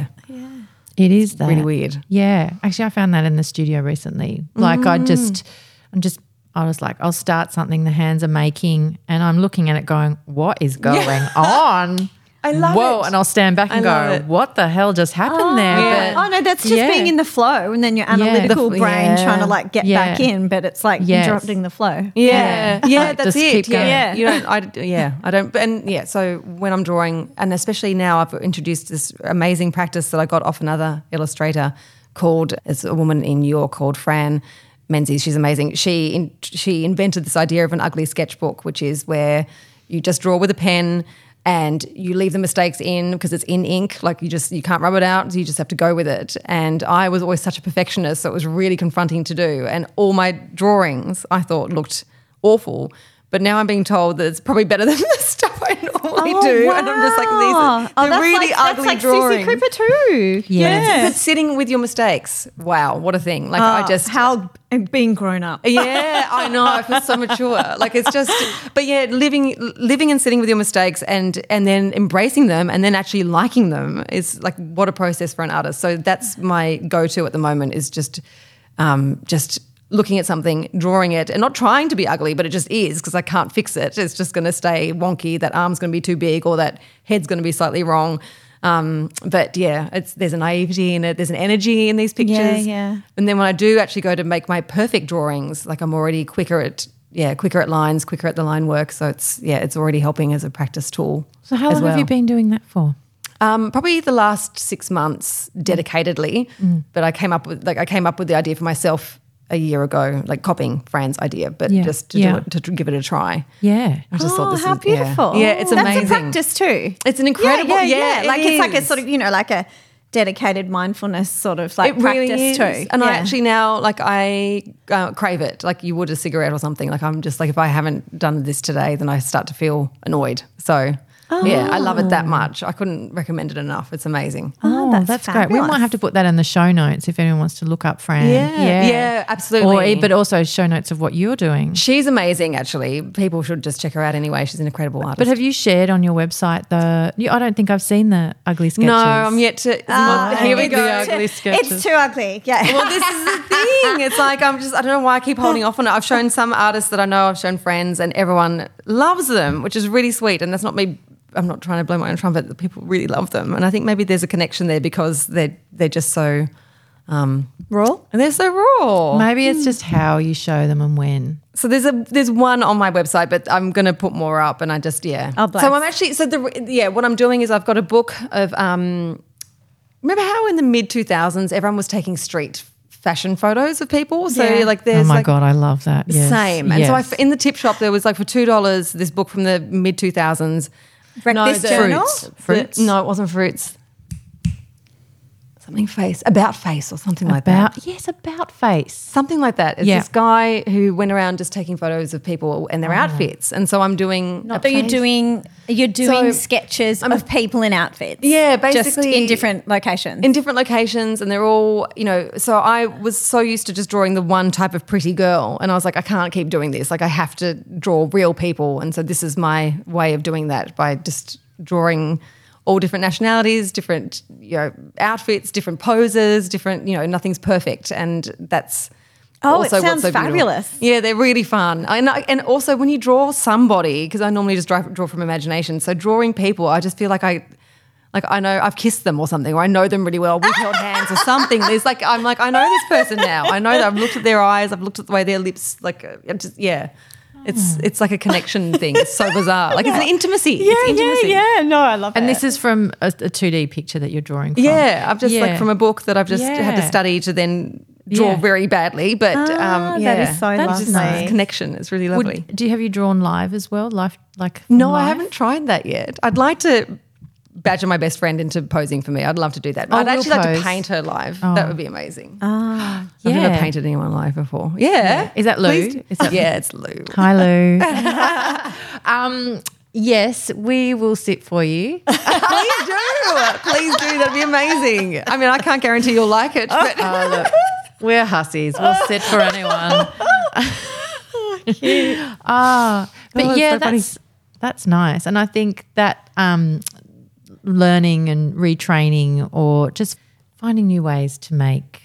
It is that. really weird. Yeah. Actually, I found that in the studio recently. Like I just, I'm just, I was like, I'll start something the hands are making and I'm looking at it going, what is going on? I love Whoa. it. And I'll stand back and I love go, it. what the hell just happened Oh, there? yeah. But oh no, that's just yeah. being in the flow, and then your analytical The- brain yeah. trying to like get Yeah. back in, but it's like Yes. interrupting the flow. Yeah, yeah, Like, that's just it. keep going. Yeah, you don't. I yeah, I don't. And yeah, so when I'm drawing, and especially now, I've introduced this amazing practice that I got off another illustrator called. It's a woman in New York called Fran Menzies. She's amazing. She in, she invented this idea of an ugly sketchbook, which is where you just draw with a pen. And you leave the mistakes in because it's in ink. Like you just, you can't rub it out. So you just have to go with it. And I was always such a perfectionist. So it was really confronting to do. And all my drawings I thought looked awful. But now I'm being told that it's probably better than the stuff I normally Oh, do. wow. And I'm just like, these are Oh, they're that's really like, ugly that's drawings. like Susie Cooper too. Yeah. But sitting with your mistakes, wow, what a thing. Like I Oh, just, how being grown up. yeah, I know. I feel so mature. Like it's just, but yeah, living, living and sitting with your mistakes and and then embracing them and then actually liking them is like what a process for an artist. So that's my go-to at the moment is just, um, just looking at something, drawing it, and not trying to be ugly, but it just is because I can't fix it. It's just going to stay wonky. That arm's going to be too big, or that head's going to be slightly wrong. Um, but yeah, it's there's a naivety in it. There's an energy in these pictures. Yeah, yeah. And then when I do actually go to make my perfect drawings, like I'm already quicker at yeah, quicker at lines, quicker at the line work. So it's yeah, it's already helping as a practice tool. So how as long well. have you been doing that for? Um, probably the last six months dedicatedly. Mm. But I came up with like I came up with the idea for myself a year ago, like copying Fran's idea, but Yeah, just to yeah. do it, to give it a try. Yeah. I just Oh, thought this how is yeah. beautiful. Yeah, it's That's amazing. a practice too. It's an incredible Yeah, yeah, yeah, yeah. Like it it's like a is. sort of, you know, like a dedicated mindfulness sort of like It really practice is. too. And I Yeah. actually now, like, I uh, crave it, like you would a cigarette or something. Like, I'm just like, if I haven't done this today, then I start to feel annoyed. So, yeah, I love it that much. I couldn't recommend it enough. It's amazing. Oh, that's great. We might fabulous. have to put that in the show notes if anyone wants to look up Fran. Yeah. Yeah, absolutely. Or, but also show notes of what you're doing. She's amazing, actually. People should just check her out anyway. She's an incredible artist. But have you shared on your website the? You, I don't think I've seen the ugly sketches. no, I'm yet to. Ah, well, here we it's go. The too- ugly sketches. It's too ugly. Yeah. Well, this is the thing. It's like I'm just I don't know why I keep holding off on it. I've shown some artists that I know, I've shown friends, and everyone loves them, which is really sweet. And that's not me. I'm not trying to blow my own trumpet. The people really love them, and I think maybe there's a connection there because they're they're just so um, Raw? and they're so raw. Maybe it's just how you show them and when. So there's a there's one on my website, but I'm going to put more up, and I just yeah. Oh, bless. so I'm actually so the yeah what I'm doing is I've got a book of um, remember how in the mid two thousands everyone was taking street fashion photos of people. So Yeah. like there's oh my like, God, I love that. Yes. Same. And so I, Yes. in the tip shop, there was like for two dollars, this book from the mid two thousands. Breakfast the- Journal? Fruits. Fruits? The- no, it wasn't fruits. Something face, about face or something like about that. yes, about face. Something like that. It's Yeah. this guy who went around just taking photos of people and their outfits. And so I'm doing a So you're face. doing you're doing So, sketches of people in outfits. Yeah, just basically- in different locations. in different locations, and they're all, you know, so I was so used to just drawing the one type of pretty girl, and I was like, I can't keep doing this. Like, I have to draw real people, and so this is my way of doing that by just drawing all different nationalities, different, you know, outfits, different poses, different, you know, nothing's perfect, and that's Oh, it also what's sounds so beautiful. fabulous. Yeah, they're really fun. And, I- and also when you draw somebody, because I normally just draw, draw from imagination, so drawing people, I just feel like I, like I know I've kissed them or something, or I know them really well. We've held hands or something. There's like I'm like I know this person now. I know that I've looked at their eyes. I've looked at the way their lips. Like uh, I'm just yeah, it's it's like a connection thing. It's so bizarre. Like it's an intimacy. yeah, it's intimacy. yeah, yeah. No, I love it. And this is from a, a two D picture that you're drawing from. Yeah, I've just Yeah. like from a book that I've just had to Yeah. study to then draw Yeah. very badly. But Ah, um, that yeah, is so That's Just lovely. this connection. It's really lovely. Would, do you have you drawn live as well? Live like No, live? I haven't tried that yet. I'd like to badger my best friend into posing for me. I'd love to do that. Oh, I'd we'll actually like pose. to paint her live. Oh. That would be amazing. Ah, I've yeah. never painted anyone live before. Yeah. Is that Lou? Please do. Is that yeah, it's Lou. Hi, Lou. um, yes, we will sit for you. Please do. Please do. That'd be amazing. I mean, I can't guarantee you'll like it, but Oh, look, we're hussies. We'll sit for anyone. Ah, but Oh, that's yeah, so funny. that's that's nice, and I think that um, learning and retraining, or just finding new ways to make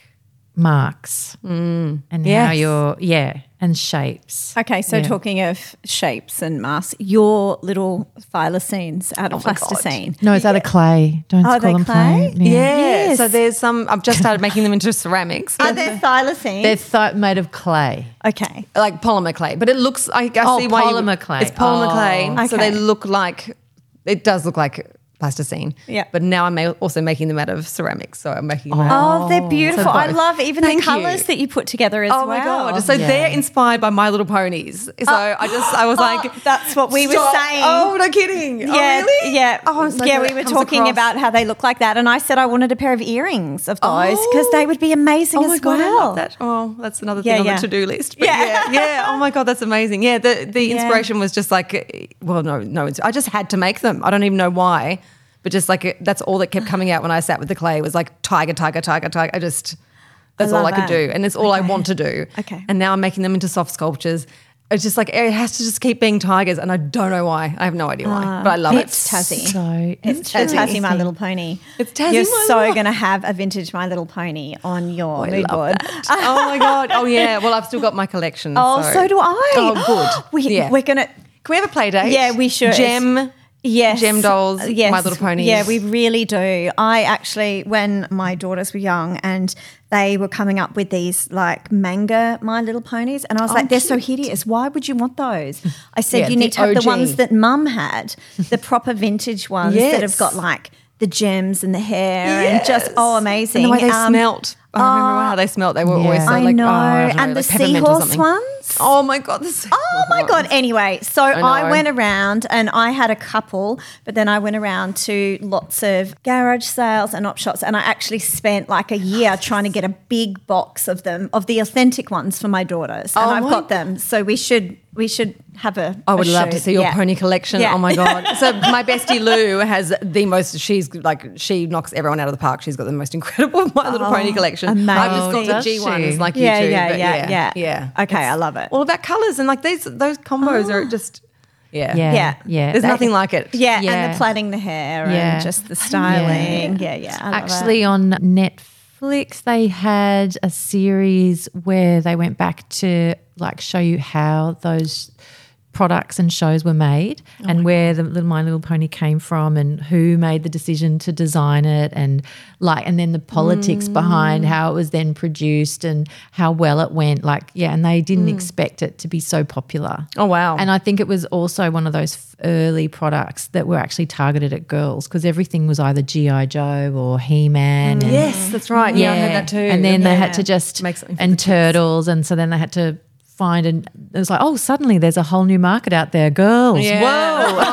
marks, and how yes. you're yeah, and shapes. Okay, so Yeah. talking of shapes and masks, your little thylacines out of Oh my God. plasticine. No, it's out of clay. Don't Oh, call they're them clay? clay. yeah. Yes. So there's some. I've just started making them into ceramics. Are they thylacines? They're th- made of clay. okay. Like polymer clay, but it looks. I, I Oh, see why you- polymer clay. It's polymer Oh. clay, so they Okay. look like. It does look like plasticine. Yeah. But now I'm ma- also making them out of ceramics, so I'm making. them out Oh, they're beautiful. So I both. love even Thank the colours you. that you put together as Oh well. my god! So Yeah. they're inspired by My Little Ponies. So I just I was like, Oh, that's what we were "Stop." saying. Oh, no kidding! Yeah, oh, really? yeah, Oh, I'm so yeah. glad We it were comes talking across. about how they look like that, and I said I wanted a pair of earrings of those because they would be amazing Oh as my god, well. I love that. Oh, that's another Yeah, thing on yeah. the to-do list. But Yeah. yeah. yeah, Oh my god, that's amazing. Yeah, the the Yeah. inspiration was just like, well, no, no, it's- I just had to make them. I don't even know why, but just like it, that's all that kept coming out when I sat with the clay was like tiger, tiger, tiger, tiger. I just that's I all love I could that. do, and it's all I Okay. want to do. Okay. And now I'm making them into soft sculptures. It's just like it has to just keep being tigers, and I don't know why. I have no idea why, but I love it's it. Tassie. So It's it's Tassie, My Little Pony. It's Tassie, You're My so Little- going to have a vintage My Little Pony on your I mood love board. that. Oh my god! Oh yeah. Well, I've still got my collection. Oh, so, do I. Oh, good. we, Yeah. We're going to. Can we have a play date? Yeah, we should. Gem. Yes. Gem dolls, Yes. My Little Ponies. Yeah, we really do. I actually, when my daughters were young and they were coming up with these like manga My Little Ponies, and I was like, they're so hideous. Why would you want those? I said, Yeah, you the need to have O G. the ones that mum had, the proper vintage ones that Yes. have got like the gems and the hair and just, Yes. oh, amazing. And the way they Um, smelt. I remember how they smelt. They were always Yeah. so I like, know. oh, I don't know, and the like peppermint or seahorse something. ones. Oh my god! The Oh my God. Anyway, so I, know. went around and I had a couple, but then I went around to lots of garage sales and op shops, and I actually spent like a year trying to get a big box of them, of the authentic ones for my daughters. And Oh I've my got them. So we should we should have a I would a love shoot. to see your Yeah. pony collection. Yeah. Oh my god! So my bestie Lou has the most. She's like she knocks everyone out of the park. She's got the most incredible My Little Oh, Pony collection. I've just amazing. got the G Does ones she? like Yeah, you two. yeah, but yeah, yeah, yeah. yeah. Okay, I love it. All about colours and like these those combos are just yeah Yeah, Yeah. yeah. There's That- nothing like it. Yeah, Yeah. and the plaiting the hair Yeah. and just the styling. Yeah, yeah. I love Actually, it. on Netflix, they had a series where they went back to like show you how those products and shows were made and where the little My Little Pony came from and who made the decision to design it and like and then the politics behind how it was then produced and how well it went. Like, yeah, and they didn't expect it to be so popular. Oh wow! And I think it was also one of those f- early products that were actually targeted at girls because everything was either G I Joe or He-Man. and- yes, that's right. Yeah, I heard that too. And then they Yeah. had to just Make something for and the kids. turtles, and so then they had to find and it was like, oh, suddenly there's a whole new market out there, girls. Yeah. Whoa, Who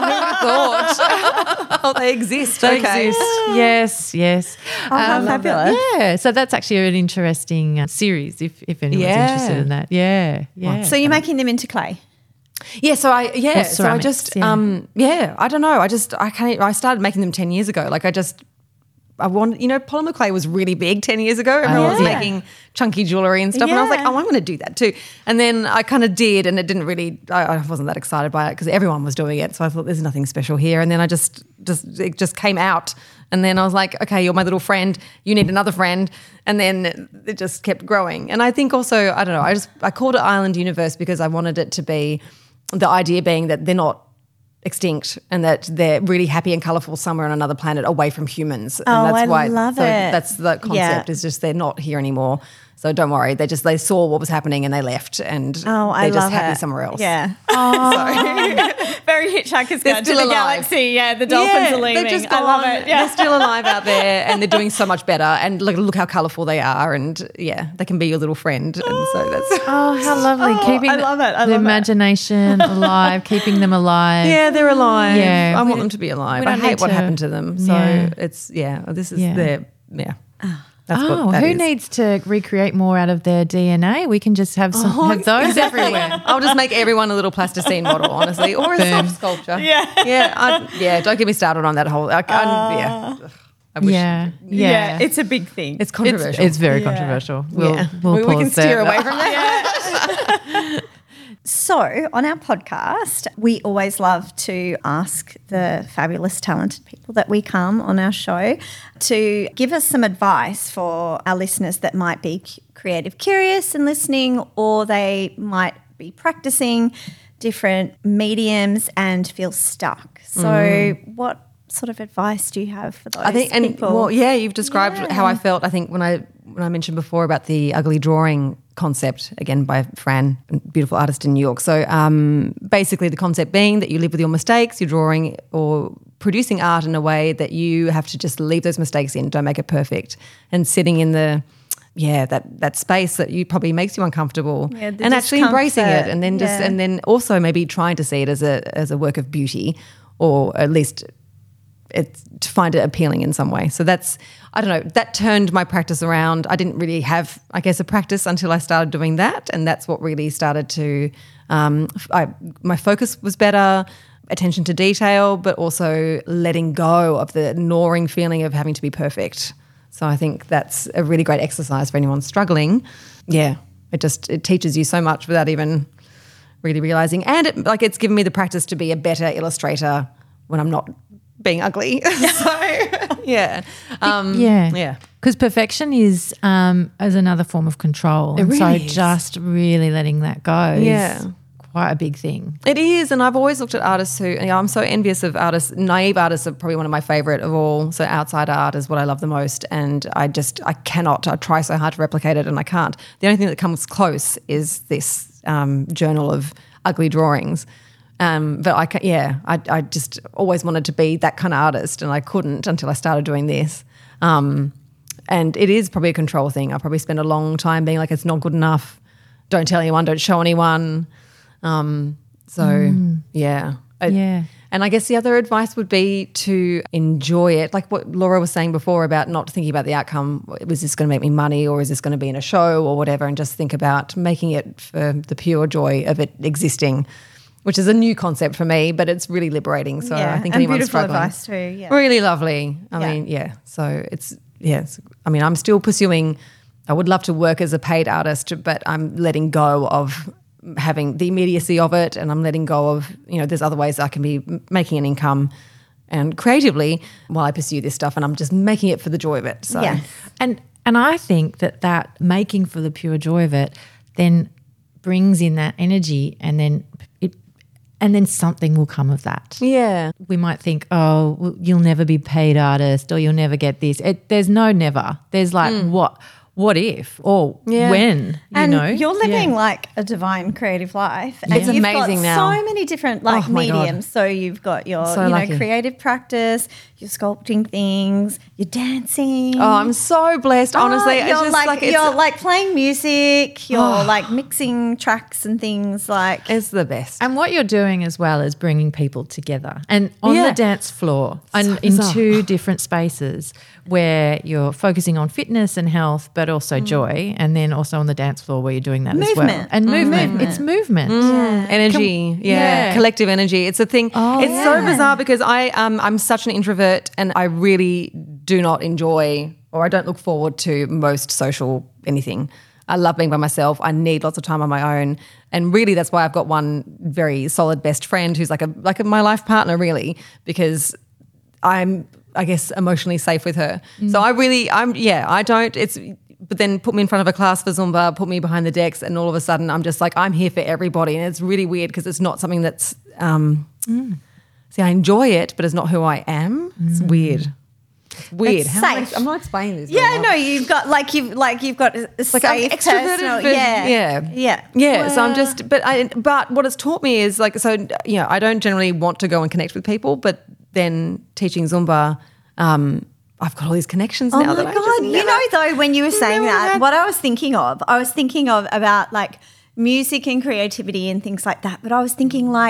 thought? Oh, they exist. they okay. exist. Yes, yes. Oh, how fabulous. Yeah, so that's actually an interesting uh, series if if anyone's Yeah. interested in that. Yeah, yeah. So you're making them into clay. Yeah, so I yeah, Or so I ceramics, just yeah. um yeah, I don't know. I just I can't I started making them ten years ago. Like I just I wanted, you know, polymer clay was really big ten years ago. Everyone was yeah. making chunky jewelry and stuff. And I was like, Yeah. oh, I'm going to do that too. And then I kind of did, and it didn't really, I, I wasn't that excited by it because everyone was doing it. So I thought there's nothing special here. And then I just, just, it just came out. And then I was like, okay, you're my little friend. You need another friend. And then it just kept growing. And I think also, I don't know, I just, I called it Island Universe because I wanted it to be, the idea being that they're not extinct and that they're really happy and colourful somewhere on another planet away from humans. And Oh, that's I why love so it. that's the concept Yeah. is just they're not here anymore. So don't worry. They just they saw what was happening and they left and Oh, I they're just love happy it. somewhere else. Yeah. Oh, very Hitchhiker's They're Guide to still the alive. Galaxy. Yeah, the dolphins Yeah, are leaving. they've just I love gone. it. Yeah. They're still alive out there and they're doing so much better. And look, look how colourful they are. And yeah, they can be your little friend. And so that's Oh, how lovely. Oh, keeping I love it. I the love it. imagination alive, keeping them alive. yeah, they're alive. Yeah, I we want them don't- to be alive. we I don't hate need what to- happened to them. So Yeah. it's yeah, this is Yeah. their yeah. That's oh, what that who is. needs to recreate more out of their D N A? We can just have some Oh, have those everywhere. I'll just make everyone a little plasticine model, honestly, or a soft sculpture. Yeah. yeah, I, yeah. Don't get me started on that whole. I, I, yeah, Ugh, I wish. Yeah, yeah, Yeah, it's a big thing. It's controversial. It's, it's very Yeah. controversial. We'll, yeah. we'll we, we can pause steer there. away from that. So, on our podcast, we always love to ask the fabulous, talented people that we come on our show to give us some advice for our listeners that might be c- creative curious and listening, or they might be practicing different mediums and feel stuck. So, what sort of advice do you have for those I think, and people? well, yeah, you've described Yeah. how I felt. I think when I when I mentioned before about the ugly drawing concept, again by Fran, a beautiful artist in New York. So um, basically, the concept being that you live with your mistakes. You're drawing or producing art in a way that you have to just leave those mistakes in. Don't make it perfect. And sitting in the yeah that that space that you probably makes you uncomfortable, Yeah, the and actually embracing it, discomfort. and then just Yeah. and then also maybe trying to see it as a as a work of beauty, or at least it's to find it appealing in some way. So that's, I don't know, that turned my practice around. I didn't really have, I guess, a practice until I started doing that. And that's what really started to, um, I, my focus was better, attention to detail, but also letting go of the gnawing feeling of having to be perfect. So I think that's a really great exercise for anyone struggling. Yeah, it just, it teaches you so much without even really realizing. And it, like it's given me the practice to be a better illustrator when I'm not being ugly. So yeah, um, Yeah, yeah. Because perfection is um, is another form of control, It and so really is. just really letting that go Yeah. is quite a big thing. It is, and I've always looked at artists who, you know, I'm so envious of artists. Naive artists are probably one of my favourite of all. So outside art is what I love the most, and I just I cannot. I try so hard to replicate it, and I can't. The only thing that comes close is this um, journal of ugly drawings. Um, but I, ca- yeah, I, I just always wanted to be that kind of artist, and I couldn't until I started doing this. Um, and it is probably a control thing. I probably spend a long time being like, it's not good enough. Don't tell anyone. Don't show anyone. Um, so yeah, I- Yeah. And I guess the other advice would be to enjoy it, like what Laura was saying before about not thinking about the outcome. Was this going to make me money, or is this going to be in a show or whatever? And just think about making it for the pure joy of it existing, which is a new concept for me, but it's really liberating. So yeah, I think and anyone's beautiful struggling, advice too. Yeah. really lovely. I Yeah. mean, yeah. So it's yeah. It's, I mean, I'm still pursuing. I would love to work as a paid artist, but I'm letting go of having the immediacy of it, and I'm letting go of, you know, there's other ways I can be m- making an income and creatively while I pursue this stuff, and I'm just making it for the joy of it. So Yes. And and I think that that making for the pure joy of it then brings in that energy, and then it and then something will come of that. yeah. We might think, oh, well, you'll never be paid artist, or you'll never get this. It, there's no never. There's like what what if, or Yeah. when, you and know. you're living Yeah. like a divine creative life. And It's you've amazing got now. so many different like Oh my God. mediums. So you've got your So you know lucky. creative practice, you're sculpting things, you're dancing. Oh, I'm so blessed. Honestly, Oh, it's you're just like, like, it's, you're like playing music, you're Oh. like mixing tracks and things like it's the best. And what you're doing as well is bringing people together, and on Yeah. the dance floor, and in bizarre. two different spaces where you're focusing on fitness and health, but also joy, and then also on the dance floor where you're doing that as well. Movement. And movement, Movement. it's movement. Energy, yeah. yeah. collective energy. It's a thing. Oh, it's so yeah. bizarre because I um I'm such an introvert, and I really do not enjoy, or I don't look forward to most social anything. I love being by myself. I need lots of time on my own, and really that's why I've got one very solid best friend who's like a like a, my life partner, really, because I'm, I guess, emotionally safe with her. So I really, I'm, yeah, I don't, it's, but then put me in front of a class for Zumba, put me behind the decks, and all of a sudden I'm just like, I'm here for everybody. And it's really weird because it's not something that's, um, see, I enjoy it, but it's not who I am. It's weird. It's weird. It's How am I, safe. I'm not explaining this. very yeah, well. no, you've got like you've like you've got a Like I'm safe extroverted, personal- but yeah, yeah, yeah, yeah. So I'm just, but I, but what it's taught me is like, so you know, I don't generally want to go and connect with people, but then teaching Zumba, um, I've got all these connections Oh now. my that I just god! You never- know, though, when you were saying never that, had- what I was thinking of, I was thinking of about like music and creativity and things like that. But I was thinking like,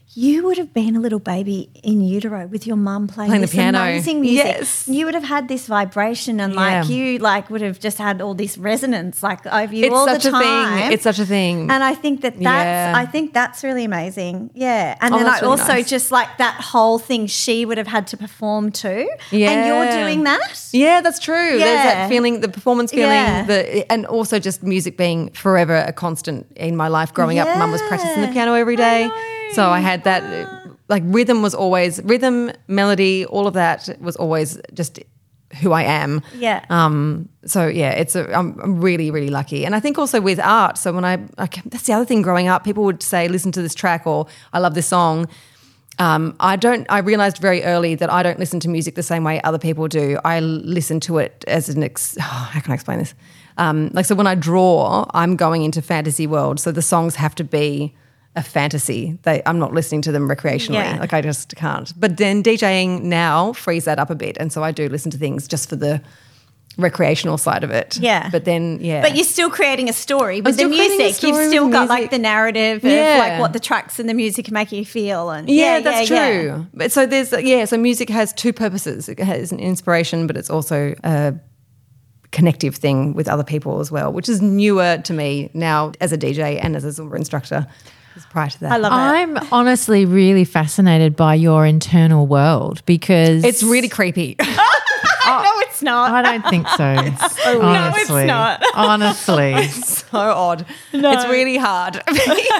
you would have been a little baby in utero with your mum playing, Playing the this piano. amazing music. Yes. You would have had this vibration and like Yeah. you like would have just had all this resonance like over you It's all such the a time. thing. It's such a thing. And I think that that's, Yeah. I think that's really amazing. Yeah. And Oh, then I that's really also nice. just like that whole thing she would have had to perform too. Yeah. And you're doing that. Yeah, that's true. There's Yeah. that feeling, the performance feeling, Yeah. the and also just music being forever a constant in my life. Growing up, Mum was practicing the Yeah. piano every I day, know. so I had that. Like rhythm was always rhythm, melody, all of that was always just who I am. Yeah. Um. So yeah, it's a. I'm, I'm really really lucky, and I think also with art. So when I, I that's the other thing. Growing up, people would say, "Listen to this track," or "I love this song." Um, I don't. I realized very early that I don't listen to music the same way other people do. I l- listen to it as an. Ex- oh, how can I explain this? Um, like so, when I draw, I'm going into fantasy world. So the songs have to be a fantasy. They, I'm not listening to them recreationally. Yeah. Like I just can't. But then DJing now frees that up a bit, and so I do listen to things just for the recreational side of it. Yeah. But then yeah. But you're still creating a story with the still creating a music. story You've with still the got like music. the narrative Yeah. of like what the tracks and the music make you feel. And Yeah, yeah, that's yeah, true. yeah. But so there's yeah, so music has two purposes. It has an inspiration, but it's also a connective thing with other people as well, which is newer to me now as a D J and as a Zumba instructor. Because prior to that, I love it. I'm honestly really fascinated by your internal world because it's really creepy. No, it's not. I don't think so. so No, it's honestly, not. honestly, so odd. No. It's really hard. No.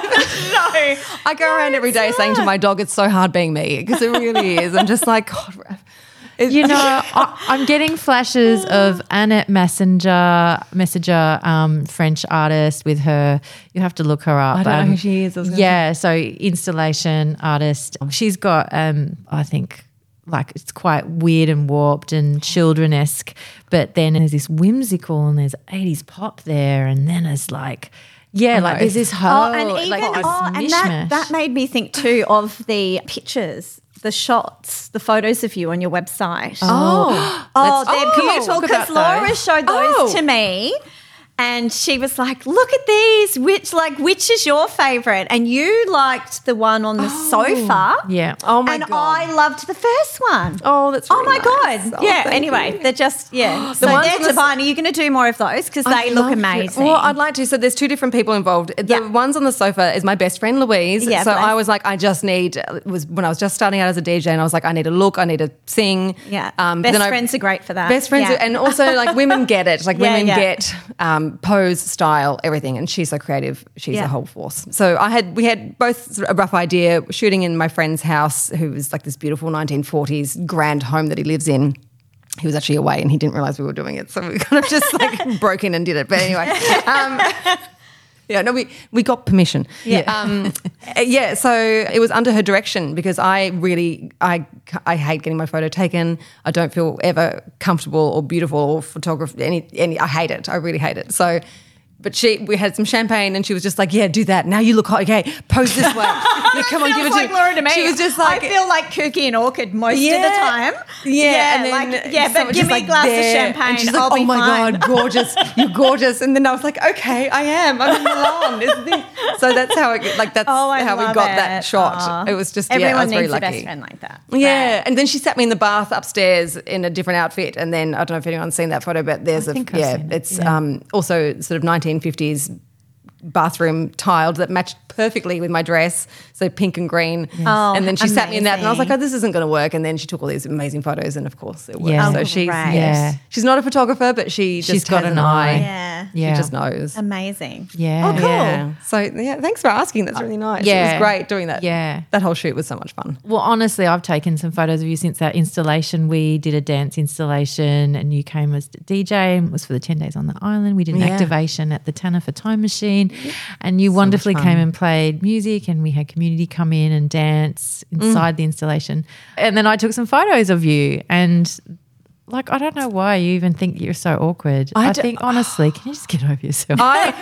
I go around every day saying to my dog, "It's so hard being me," because it really is. I'm just like, God. It, you know, I, I'm getting flashes of Annette Messenger, Messenger, um, French artist with her. You have to look her up. I don't know Um, who she is. I was gonna Yeah, so installation artist. She's got, um, I think, like it's quite weird and warped and children-esque, but then there's this whimsical and there's eighties pop there, and then it's like, yeah, Oh, like no. there's this whole Oh, and even like this oh, and that, mishmash. that made me think too of the pictures, the shots, the photos of you on your website. Oh, Oh, Let's- they're oh, beautiful talk because about Laura those. showed those Oh. to me. And she was like, "Look at these. Which like which is your favorite?" And you liked the one on the sofa. yeah. Oh my and God. I loved the first one. Oh, that's Oh really my nice. God. Oh, yeah. thank Anyway, you. they're just, yeah. so ones they're on the- divine. Are you going to do more of those? Because I they look love it. amazing. Well, I'd like to. So there's two different people involved. The Yeah. ones on the sofa is my best friend Louise. Yeah, so bless. I was like, I just need. It was when I was just starting out as a D J, and I was like, I need to look, I need to sing. yeah. Um, Best then I- friends are great for that. Best friends, Yeah. are- and also like women get it. Like Yeah, women yeah. get um, pose, style, everything. And she's so creative. She's Yeah. a whole force. So I had we had both sort of a rough idea shooting in my friend's house, who was like this beautiful nineteen forties grand home that he lives in. He was actually away and he didn't realize we were doing it. So we kind of just like broke in and did it. But anyway. Um, Yeah, no, we, we got permission. Yeah. Um, yeah, so it was under her direction because I really, I, I hate getting my photo taken. I don't feel ever comfortable or beautiful or photography, any, any, I hate it. I really hate it. So, but she, we had some champagne and she was just like, yeah, do that. Now you look hot. Okay, pose this way. Yeah, come on, give it Feels like to Laura to me. She was just like, I feel like kooky and awkward most Yeah. of the time. Yeah, and then like, yeah, but someone give just me like a glass there, of champagne. And she's like, I'll oh be my fine. God, gorgeous. You're gorgeous. And then I was like, okay, I am. I'm in Milan. Isn't it? So that's how it, like, that's Oh, I how we love got it. that shot. Aw. It was just, Everyone yeah, I was very needs a lucky. best friend like that. Yeah, and then she sat me in the bath upstairs in a different outfit, and then I don't know if anyone's seen that photo, but there's I a think I've yeah, seen it, it's yeah. um, also sort of nineteen fifties bathroom tiled that matched perfectly with my dress, so pink and green. Oh, and then she sat me in that, and I was like, amazing. "Oh, this isn't going to work." And then she took all these amazing photos, and of course, it worked. Yeah. So Oh, she's great. Yeah. she's not a photographer, but she She's just got has an eye. Yeah. Yeah. She just knows. Amazing. Yeah. Oh, cool. Yeah. So yeah, thanks for asking. That's really nice. It Yeah. was great doing that. Yeah. That whole shoot was so much fun. Well, honestly, I've taken some photos of you since that installation. We did a dance installation and you came as D J and it was for the ten days on the island. We did an Yeah. activation at the Tanner for Time Machine and you wonderfully fun. came and played music and we had community come in and dance inside the installation. And then I took some photos of you and like, I don't know why you even think you're so awkward. I I, d- think, honestly, can you just get over yourself? I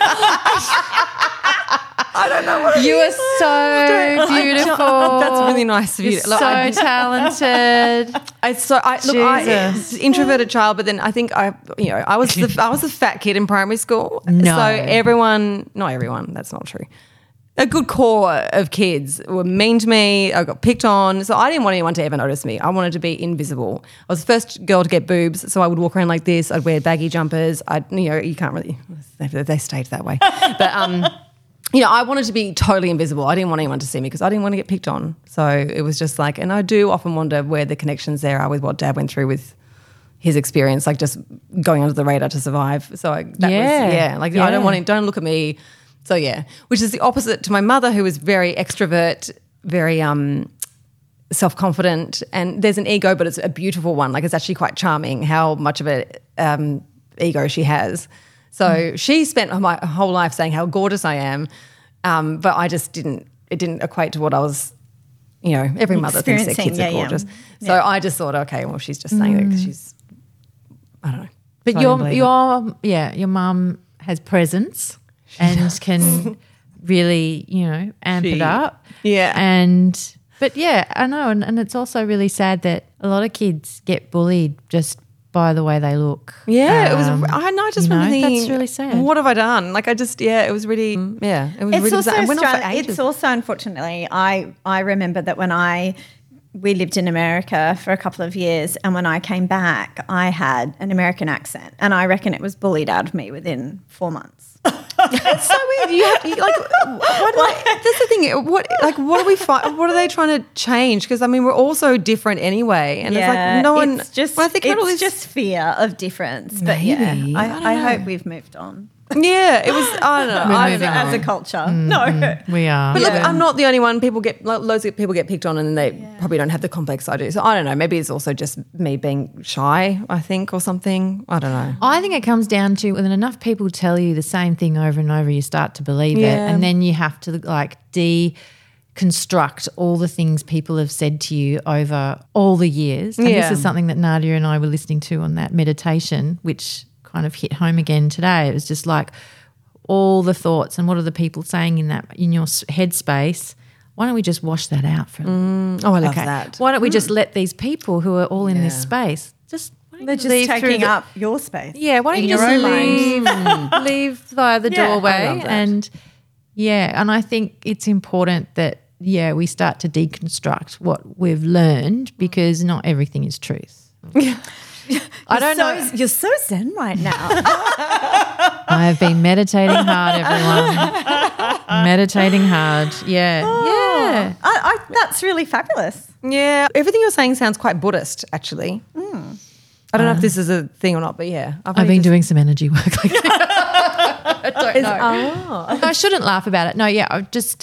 I don't know what it You is. are so beautiful. That's really nice of you. You're Look, so I- talented. I so I look I Jesus. introverted child, but then I think I you know I was the I was the fat kid in primary school. No. So everyone, not everyone, that's not true. a good core of kids were mean to me. I got picked on. So I didn't want anyone to ever notice me. I wanted to be invisible. I was the first girl to get boobs, so I would walk around like this. I'd wear baggy jumpers. I, you know, you can't really, they, they stayed that way. But, um, you know, I wanted to be totally invisible. I didn't want anyone to see me because I didn't want to get picked on. So it was just like, and I do often wonder where the connections there are with what Dad went through with his experience, like just going under the radar to survive. So I, that Yeah. was, yeah, like Yeah. I don't want to, don't look at me. So yeah, which is the opposite to my mother, who was very extrovert, very um, self-confident, and there's an ego, but it's a beautiful one. Like it's actually quite charming how much of a um, ego she has. So mm. she spent my whole life saying how gorgeous I am, um, but I just didn't. It didn't equate to what I was. You know, every mother thinks their kids yeah, are gorgeous. Yeah. So Yeah. I just thought, okay, well, she's just saying mm. that because she's. I don't know. But So I didn't your believe it. your yeah, your mum has presence and can really, you know, amp She- it up. yeah. And but yeah, I know, and, and it's also really sad that a lot of kids get bullied just by the way they look. Yeah, it was. Um, I know. I just you remember know, thinking, that's really sad. What have I done? Like, I just, yeah, it was really, yeah, it was It's really also, bizarre. It went on for Australia- ages. it's also unfortunately, I, I remember that when I, we lived in America for a couple of years, and when I came back, I had an American accent, and I reckon it was bullied out of me within four months. It's so weird. You have, you, like, what do they, that's the thing. What, like, what are we? Fi- what are they trying to change? Because I mean, we're all so different anyway, and it's like no one. It's just, when I think about all it's this- just fear of difference. But yeah, Maybe. I, I don't I, know. hope we've moved on. yeah, it was. I don't know. I As, don't a, know. as a culture, no. We are. But look, Yeah. I'm not the only one. People get like, loads of people get picked on, and they probably don't have the complex I do. So I don't know. Maybe it's also just me being shy, I think, or something. I don't know. I think it comes down to when enough people tell you the same thing over and over, you start to believe it, Yeah. and then you have to like deconstruct all the things people have said to you over all the years. And Yeah. this is something that Nadia and I were listening to on that meditation, which kind of hit home again today. It was just like all the thoughts and what are the people saying in that in your s- headspace. Why don't we just wash that out for Oh, I love okay. that. Why don't we just let these people who are all in this Yeah. space just why don't They're you just leave through taking the- up your space. yeah, why don't in you your just own mind. leave, leave via the Yeah, I doorway? love that. And yeah, and I think it's important that, yeah, we start to deconstruct what we've learned because not everything is truth. I don't so, know. You're so zen right now. I have been meditating hard, everyone. meditating hard. Yeah. Yeah. I, I, that's really fabulous. Yeah, everything you're saying sounds quite Buddhist, actually. I don't know if this is a thing or not, but yeah, I've been just- doing some energy work lately. I don't Is- know. oh. I shouldn't laugh about it. No, yeah, I just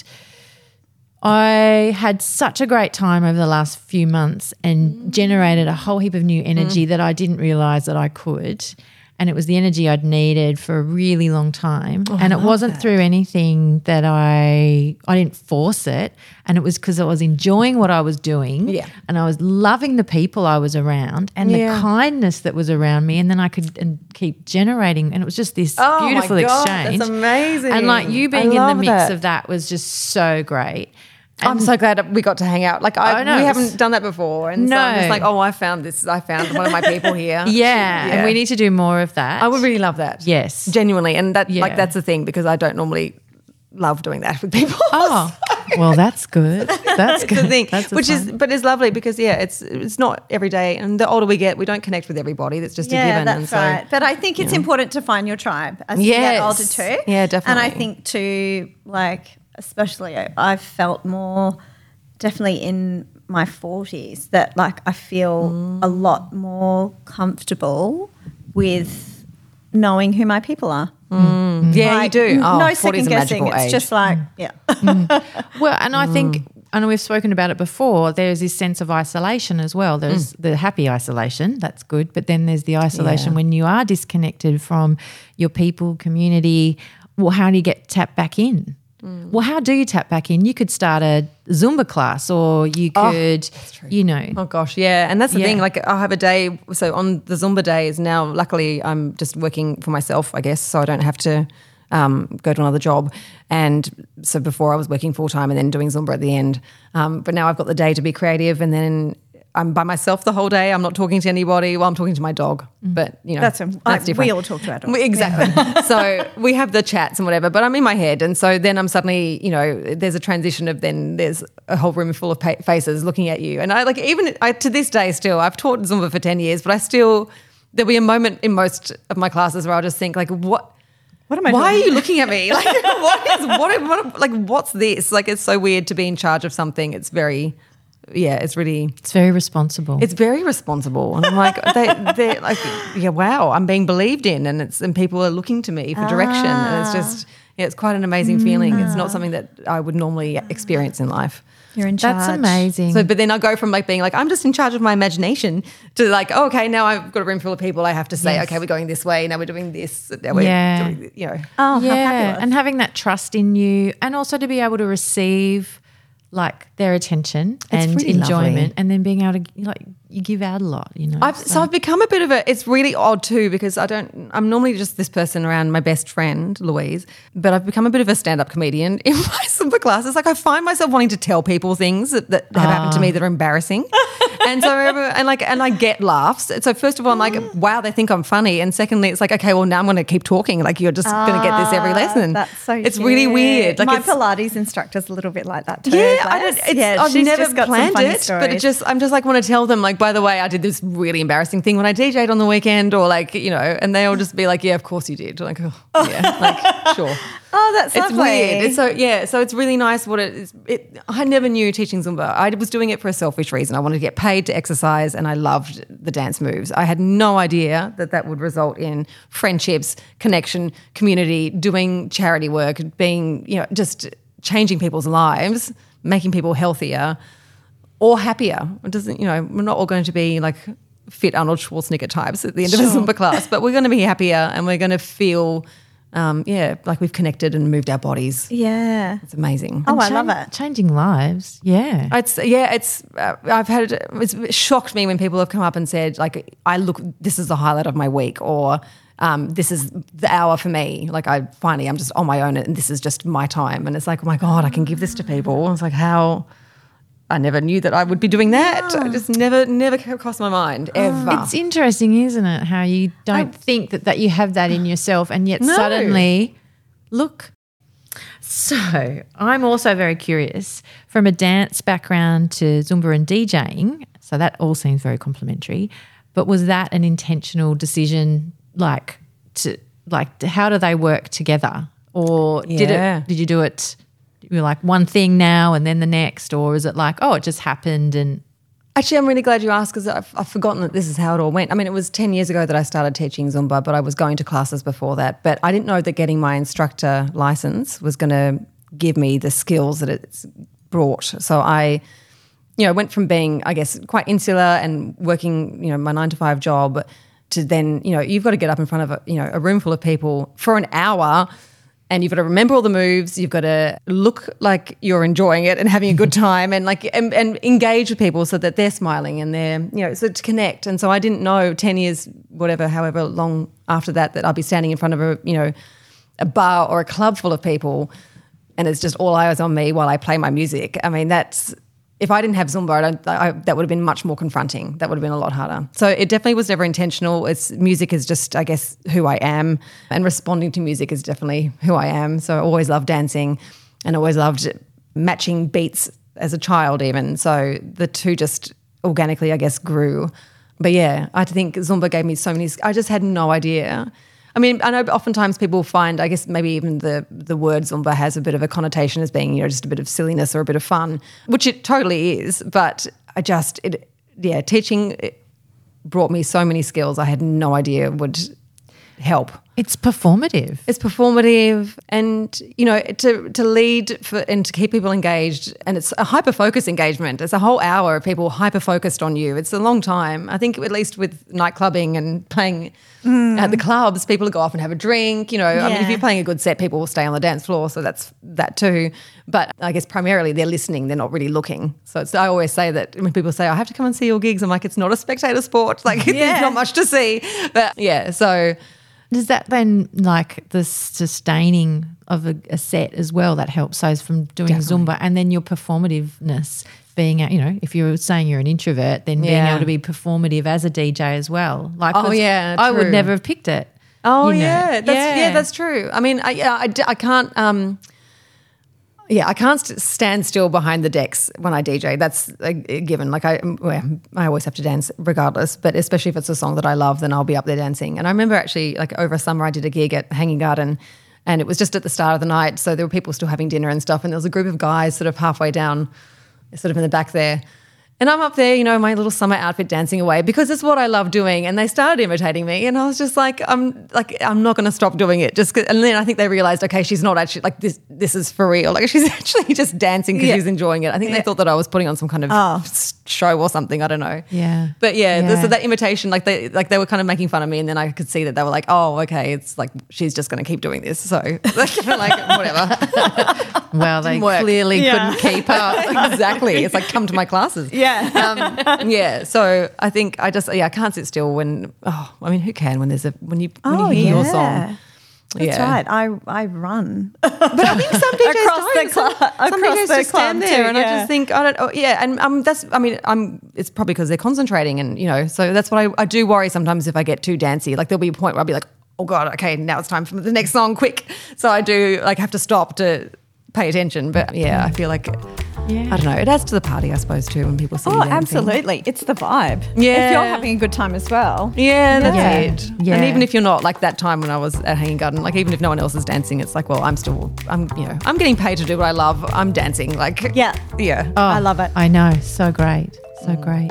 I had such a great time over the last few months and generated a whole heap of new energy that I didn't realize that I could. And it was the energy I'd needed for a really long time. and it wasn't through anything that I I didn't force it. And it was because I was enjoying what I was doing. Yeah. And I was loving the people I was around and Yeah. the kindness that was around me. And then I could and keep generating. And it was just this Oh my beautiful God, exchange. that's amazing. And like you I being in the love mix that. of that was just so great. I'm so glad we got to hang out. Like I, I know, we it's- haven't done that before, and so I'm No. just like, oh, I found this. I found one of my people here. Yeah, and we need to do more of that. I would really love that. Yes. genuinely, and that Yeah. like that's the thing because I don't normally love doing that with people. Oh, well, that's good. That's It's good. the thing, That's a which is, fun- but it's lovely because yeah, it's it's not every day, and the older we get, we don't connect with everybody. That's just a Yeah, given. that's and so, right. But I think it's important to find your tribe as you get Yes. older too. Yeah, definitely. And I think too, like especially, I- I've felt more definitely in my forties that like I feel Mm. a lot more comfortable with knowing who my people are. yeah, Like, you do. Oh, no forty's second a guessing. magical It's age. just like yeah. Well, and I think, Mm. I know we've spoken about it before, there's this sense of isolation as well. There's Mm. the happy isolation, that's good, but then there's the isolation Yeah. when you are disconnected from your people, community. Well, how do you get tapped back in? Mm. Well, how do you tap back in? You could start a Zumba class or you could, you know. Oh gosh, yeah, and that's the Yeah. thing. Like I have a day, so on the Zumba days now. Luckily, I'm just working for myself, I guess, so I don't have to um, go to another job. And so before I was working full time and then doing Zumba at the end, um, but now I've got the day to be creative, and then I'm by myself the whole day. I'm not talking to anybody. Well, I'm talking to my dog, but you know, That's, a, that's I, different. we all talk to our dogs. We- Exactly. So we have the chats and whatever, but I'm in my head. And so then I'm suddenly, you know, there's a transition of then there's a whole room full of pa- faces looking at you. And I like, even I, to this day still, I've taught Zumba for ten years, but I still, there'll be a moment in most of my classes where I'll just think like, what, What am I why doing? are you looking at me? Like, what is, what, what, like, what's this? Like, it's so weird to be in charge of something. It's very, yeah, it's really, It's very responsible. it's very responsible. And I'm like, they, they're like, yeah, wow, I'm being believed in, and it's, and people are looking to me for direction. And it's just, yeah, it's quite an amazing feeling. It's not something that I would normally experience in life. You're in charge. That's amazing. So, but then I go from like being like, I'm just in charge of my imagination to like, oh, okay, now I've got a room full of people. I have to say, Yes. okay, we're going this way. Now we're doing this. Now we're Yeah. doing, you know. Oh, how yeah, fabulous. and having that trust in you, and also to be able to receive like their attention and really enjoyment, lovely. and then being able to like you give out a lot, you know. I've, so I've become a bit of a, it's really odd too, because I don't, I'm normally just this person around my best friend, Louise, but I've become a bit of a stand-up comedian in my Zumba classes. Like I find myself wanting to tell people things that, that have happened to me that are embarrassing. And so, and like, and I get laughs. So first of all, I'm like, wow, they think I'm funny. And secondly, it's like, okay, well now I'm going to keep talking. Like you're just going to get this every lesson. That's so It's cute. really weird. Like my it's, Pilates instructor's a little bit like that too. yeah, I Bless. don't, it's, yeah, I've she's never just got some planned funny it, but it stories. just I'm just like want to tell them like, by the way, I did this really embarrassing thing when I D J'd on the weekend, or like you know, and they all just be like, yeah, of course you did. Like, oh, yeah, like sure. Oh, that's It's lovely. weird. It's so yeah, so it's really nice. What it is. It, I never knew teaching Zumba. I was doing it for a selfish reason. I wanted to get paid to exercise, and I loved the dance moves. I had no idea that that would result in friendships, connection, community, doing charity work, being you know just changing people's lives, making people healthier or happier. It doesn't, you know, we're not all going to be like fit Arnold Schwarzenegger types at the end of a Zumba class, but we're going to be happier and we're going to feel, um, yeah, like we've connected and moved our bodies. Yeah. It's amazing. Oh, I Chan- love it. Changing lives. Yeah. It's yeah, it's uh, I've had it's shocked me when people have come up and said like I look this is the highlight of my week, or um, this is the hour for me. Like I finally I'm just on my own and this is just my time, and it's like oh my god I can give this to people. It's like how I never knew that I would be doing that. I just never never crossed my mind ever. It's interesting, isn't it? How you don't think that, that you have that in yourself, and yet No. suddenly, look. So I'm also very curious, from a dance background to Zumba and DJing, so that all seems very complimentary, but was that an intentional decision, like to like how do they work together? Or did Yeah. it did you do it you're like one thing now and then the next, or is it like, oh, it just happened and Actually, I'm really glad you asked because I've, I've forgotten that this is how it all went. I mean, it was ten years ago that I started teaching Zumba, but I was going to classes before that. But I didn't know that getting my instructor license was going to give me the skills that it's brought. So I, you know, went from being, I guess, quite insular and working, you know, my nine to five job to then, you know, you've got to get up in front of, a, you know, a room full of people for an hour. And you've got to remember all the moves. You've got to look like you're enjoying it and having a good time, and like and, and engage with people so that they're smiling and they're you know so to connect. And so I didn't know ten years, whatever, however long after that, that I'd be standing in front of a you know a bar or a club full of people, and it's just all eyes on me while I play my music. I mean, that's if I didn't have Zumba, I don't, I, that would have been much more confronting. That would have been a lot harder. So it definitely was never intentional. It's music is just, I guess, who I am, and responding to music is definitely who I am. So I always loved dancing, and always loved matching beats as a child, even. So the two just organically, I guess, grew. But yeah, I think Zumba gave me so many. I just had no idea. I mean, I know oftentimes people find, I guess maybe even the the word Zumba has a bit of a connotation as being, you know, just a bit of silliness or a bit of fun, which it totally is. But I just, it, yeah, teaching it brought me so many skills I had no idea would help. it's performative. It's performative, and you know, to to lead for and to keep people engaged, and it's a hyper focus engagement. It's a whole hour of people hyper focused on you. It's a long time. I think at least with night clubbing and playing mm. at the clubs, people go off and have a drink. You know, I mean, if Yeah. you're playing a good set, people will stay on the dance floor, so that's that too. But I guess primarily they're listening; they're not really looking. So it's, I always say that when people say, "I have to come and see your gigs," I'm like, "It's not a spectator sport. Like, Yeah. there's not much to see." But yeah, so. Does that then, like the sustaining of a, a set as well, that helps? So it's from doing Definitely. Zumba, and then your performativeness being, a- you know, if you're saying you're an introvert, then being Yeah. able to be performative as a D J as well. Like, Oh, 'cause yeah, I would true. never have picked it. Oh you know. yeah, that's yeah. that's true. I mean, I, yeah, I, d- I can't. Um, yeah, I can't st- stand still behind the decks when I D J. That's a, a given. Like I, well, I always have to dance regardless. But especially if it's a song that I love, then I'll be up there dancing. And I remember actually, like over summer, I did a gig at Hanging Garden, and it was just at the start of the night, so there were people still having dinner and stuff. And there was a group of guys sort of halfway down, sort of in the back there. And I'm up there, you know, in my little summer outfit dancing away because it's what I love doing. And they started imitating me, and I was just like, I'm like, I'm not going to stop doing it. Just 'cause, and then I think they realized, okay, she's not actually like this. This is for real. Like she's actually just dancing because Yeah. she's enjoying it. I think Yeah. they thought that I was putting on some kind of Oh. s- show or something. I don't know. Yeah. But yeah, Yeah. so that imitation, like they like they were kind of making fun of me, and then I could see that they were like, oh, okay, it's like she's just going to keep doing this. So like whatever. Well, they work. clearly Yeah. couldn't keep up. Exactly. It's like come to my classes. Yeah. Um, yeah. So I think I just yeah I can't sit still when oh I mean who can when there's a when you when Oh, you hear your yeah. song. That's Yeah. right. I, I run. But I think some D Js Across don't. the Some, cl- some across D Js the just stand club there, too, and I yeah. just think I don't. Oh, yeah, and um, that's. I mean, I'm. It's probably because they're concentrating, and you know, so that's what I, I do worry sometimes if I get too dancey. Like there'll be a point where I'll be like, oh god, okay, now it's time for the next song, quick. So I do like have to stop to pay attention. But yeah, I feel like. Yeah. I don't know. It adds to the party, I suppose, too, when people see Oh, you dancing. absolutely. It's the vibe. Yeah. If you're having a good time as well. Yeah, that's Yeah. it. Yeah. And even if you're not, like that time when I was at Hanging Garden, like even if no one else is dancing, it's like, well, I'm still, I'm, you know, I'm getting paid to do what I love. I'm dancing. Like, Yeah. yeah. Oh, I love it. I know. So great. So great.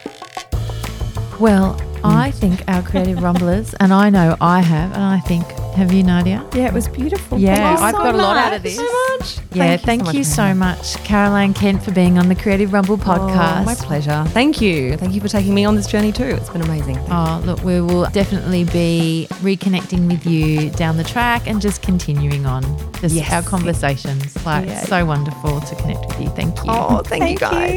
Well, I think our creative rumblers, and I know I have, and I think, have you, Nadia? Yeah, it was beautiful. Yeah, Thank you I've so got a lot out of much. this. So much. Yeah, thank, you so much, Caroline Kent, for being on the Creative Rumble podcast. Oh, my pleasure. Thank you. Thank you for taking me on this journey too. It's been amazing. Oh, look, we will definitely be reconnecting with you down the track and just continuing on just Yes. our conversations. Like, Yeah. so wonderful to connect with you. Thank you. Oh, thank, you guys.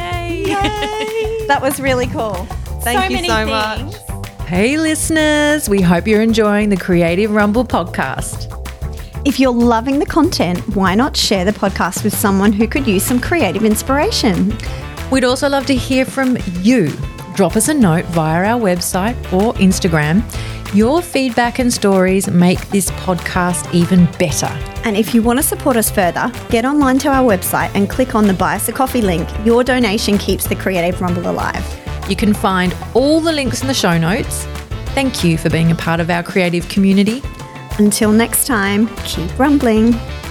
Yay. That was really cool. Thank so you many so things. much. Hey, listeners, we hope you're enjoying the Creative Rumble podcast. If you're loving the content, why not share the podcast with someone who could use some creative inspiration? We'd also love to hear from you. Drop us a note via our website or Instagram. Your feedback and stories make this podcast even better. And if you want to support us further, get online to our website and click on the Buy Us a Coffee link. Your donation keeps the Creative Rumble alive. You can find all the links in the show notes. Thank you for being a part of our creative community. Until next time, keep rumbling.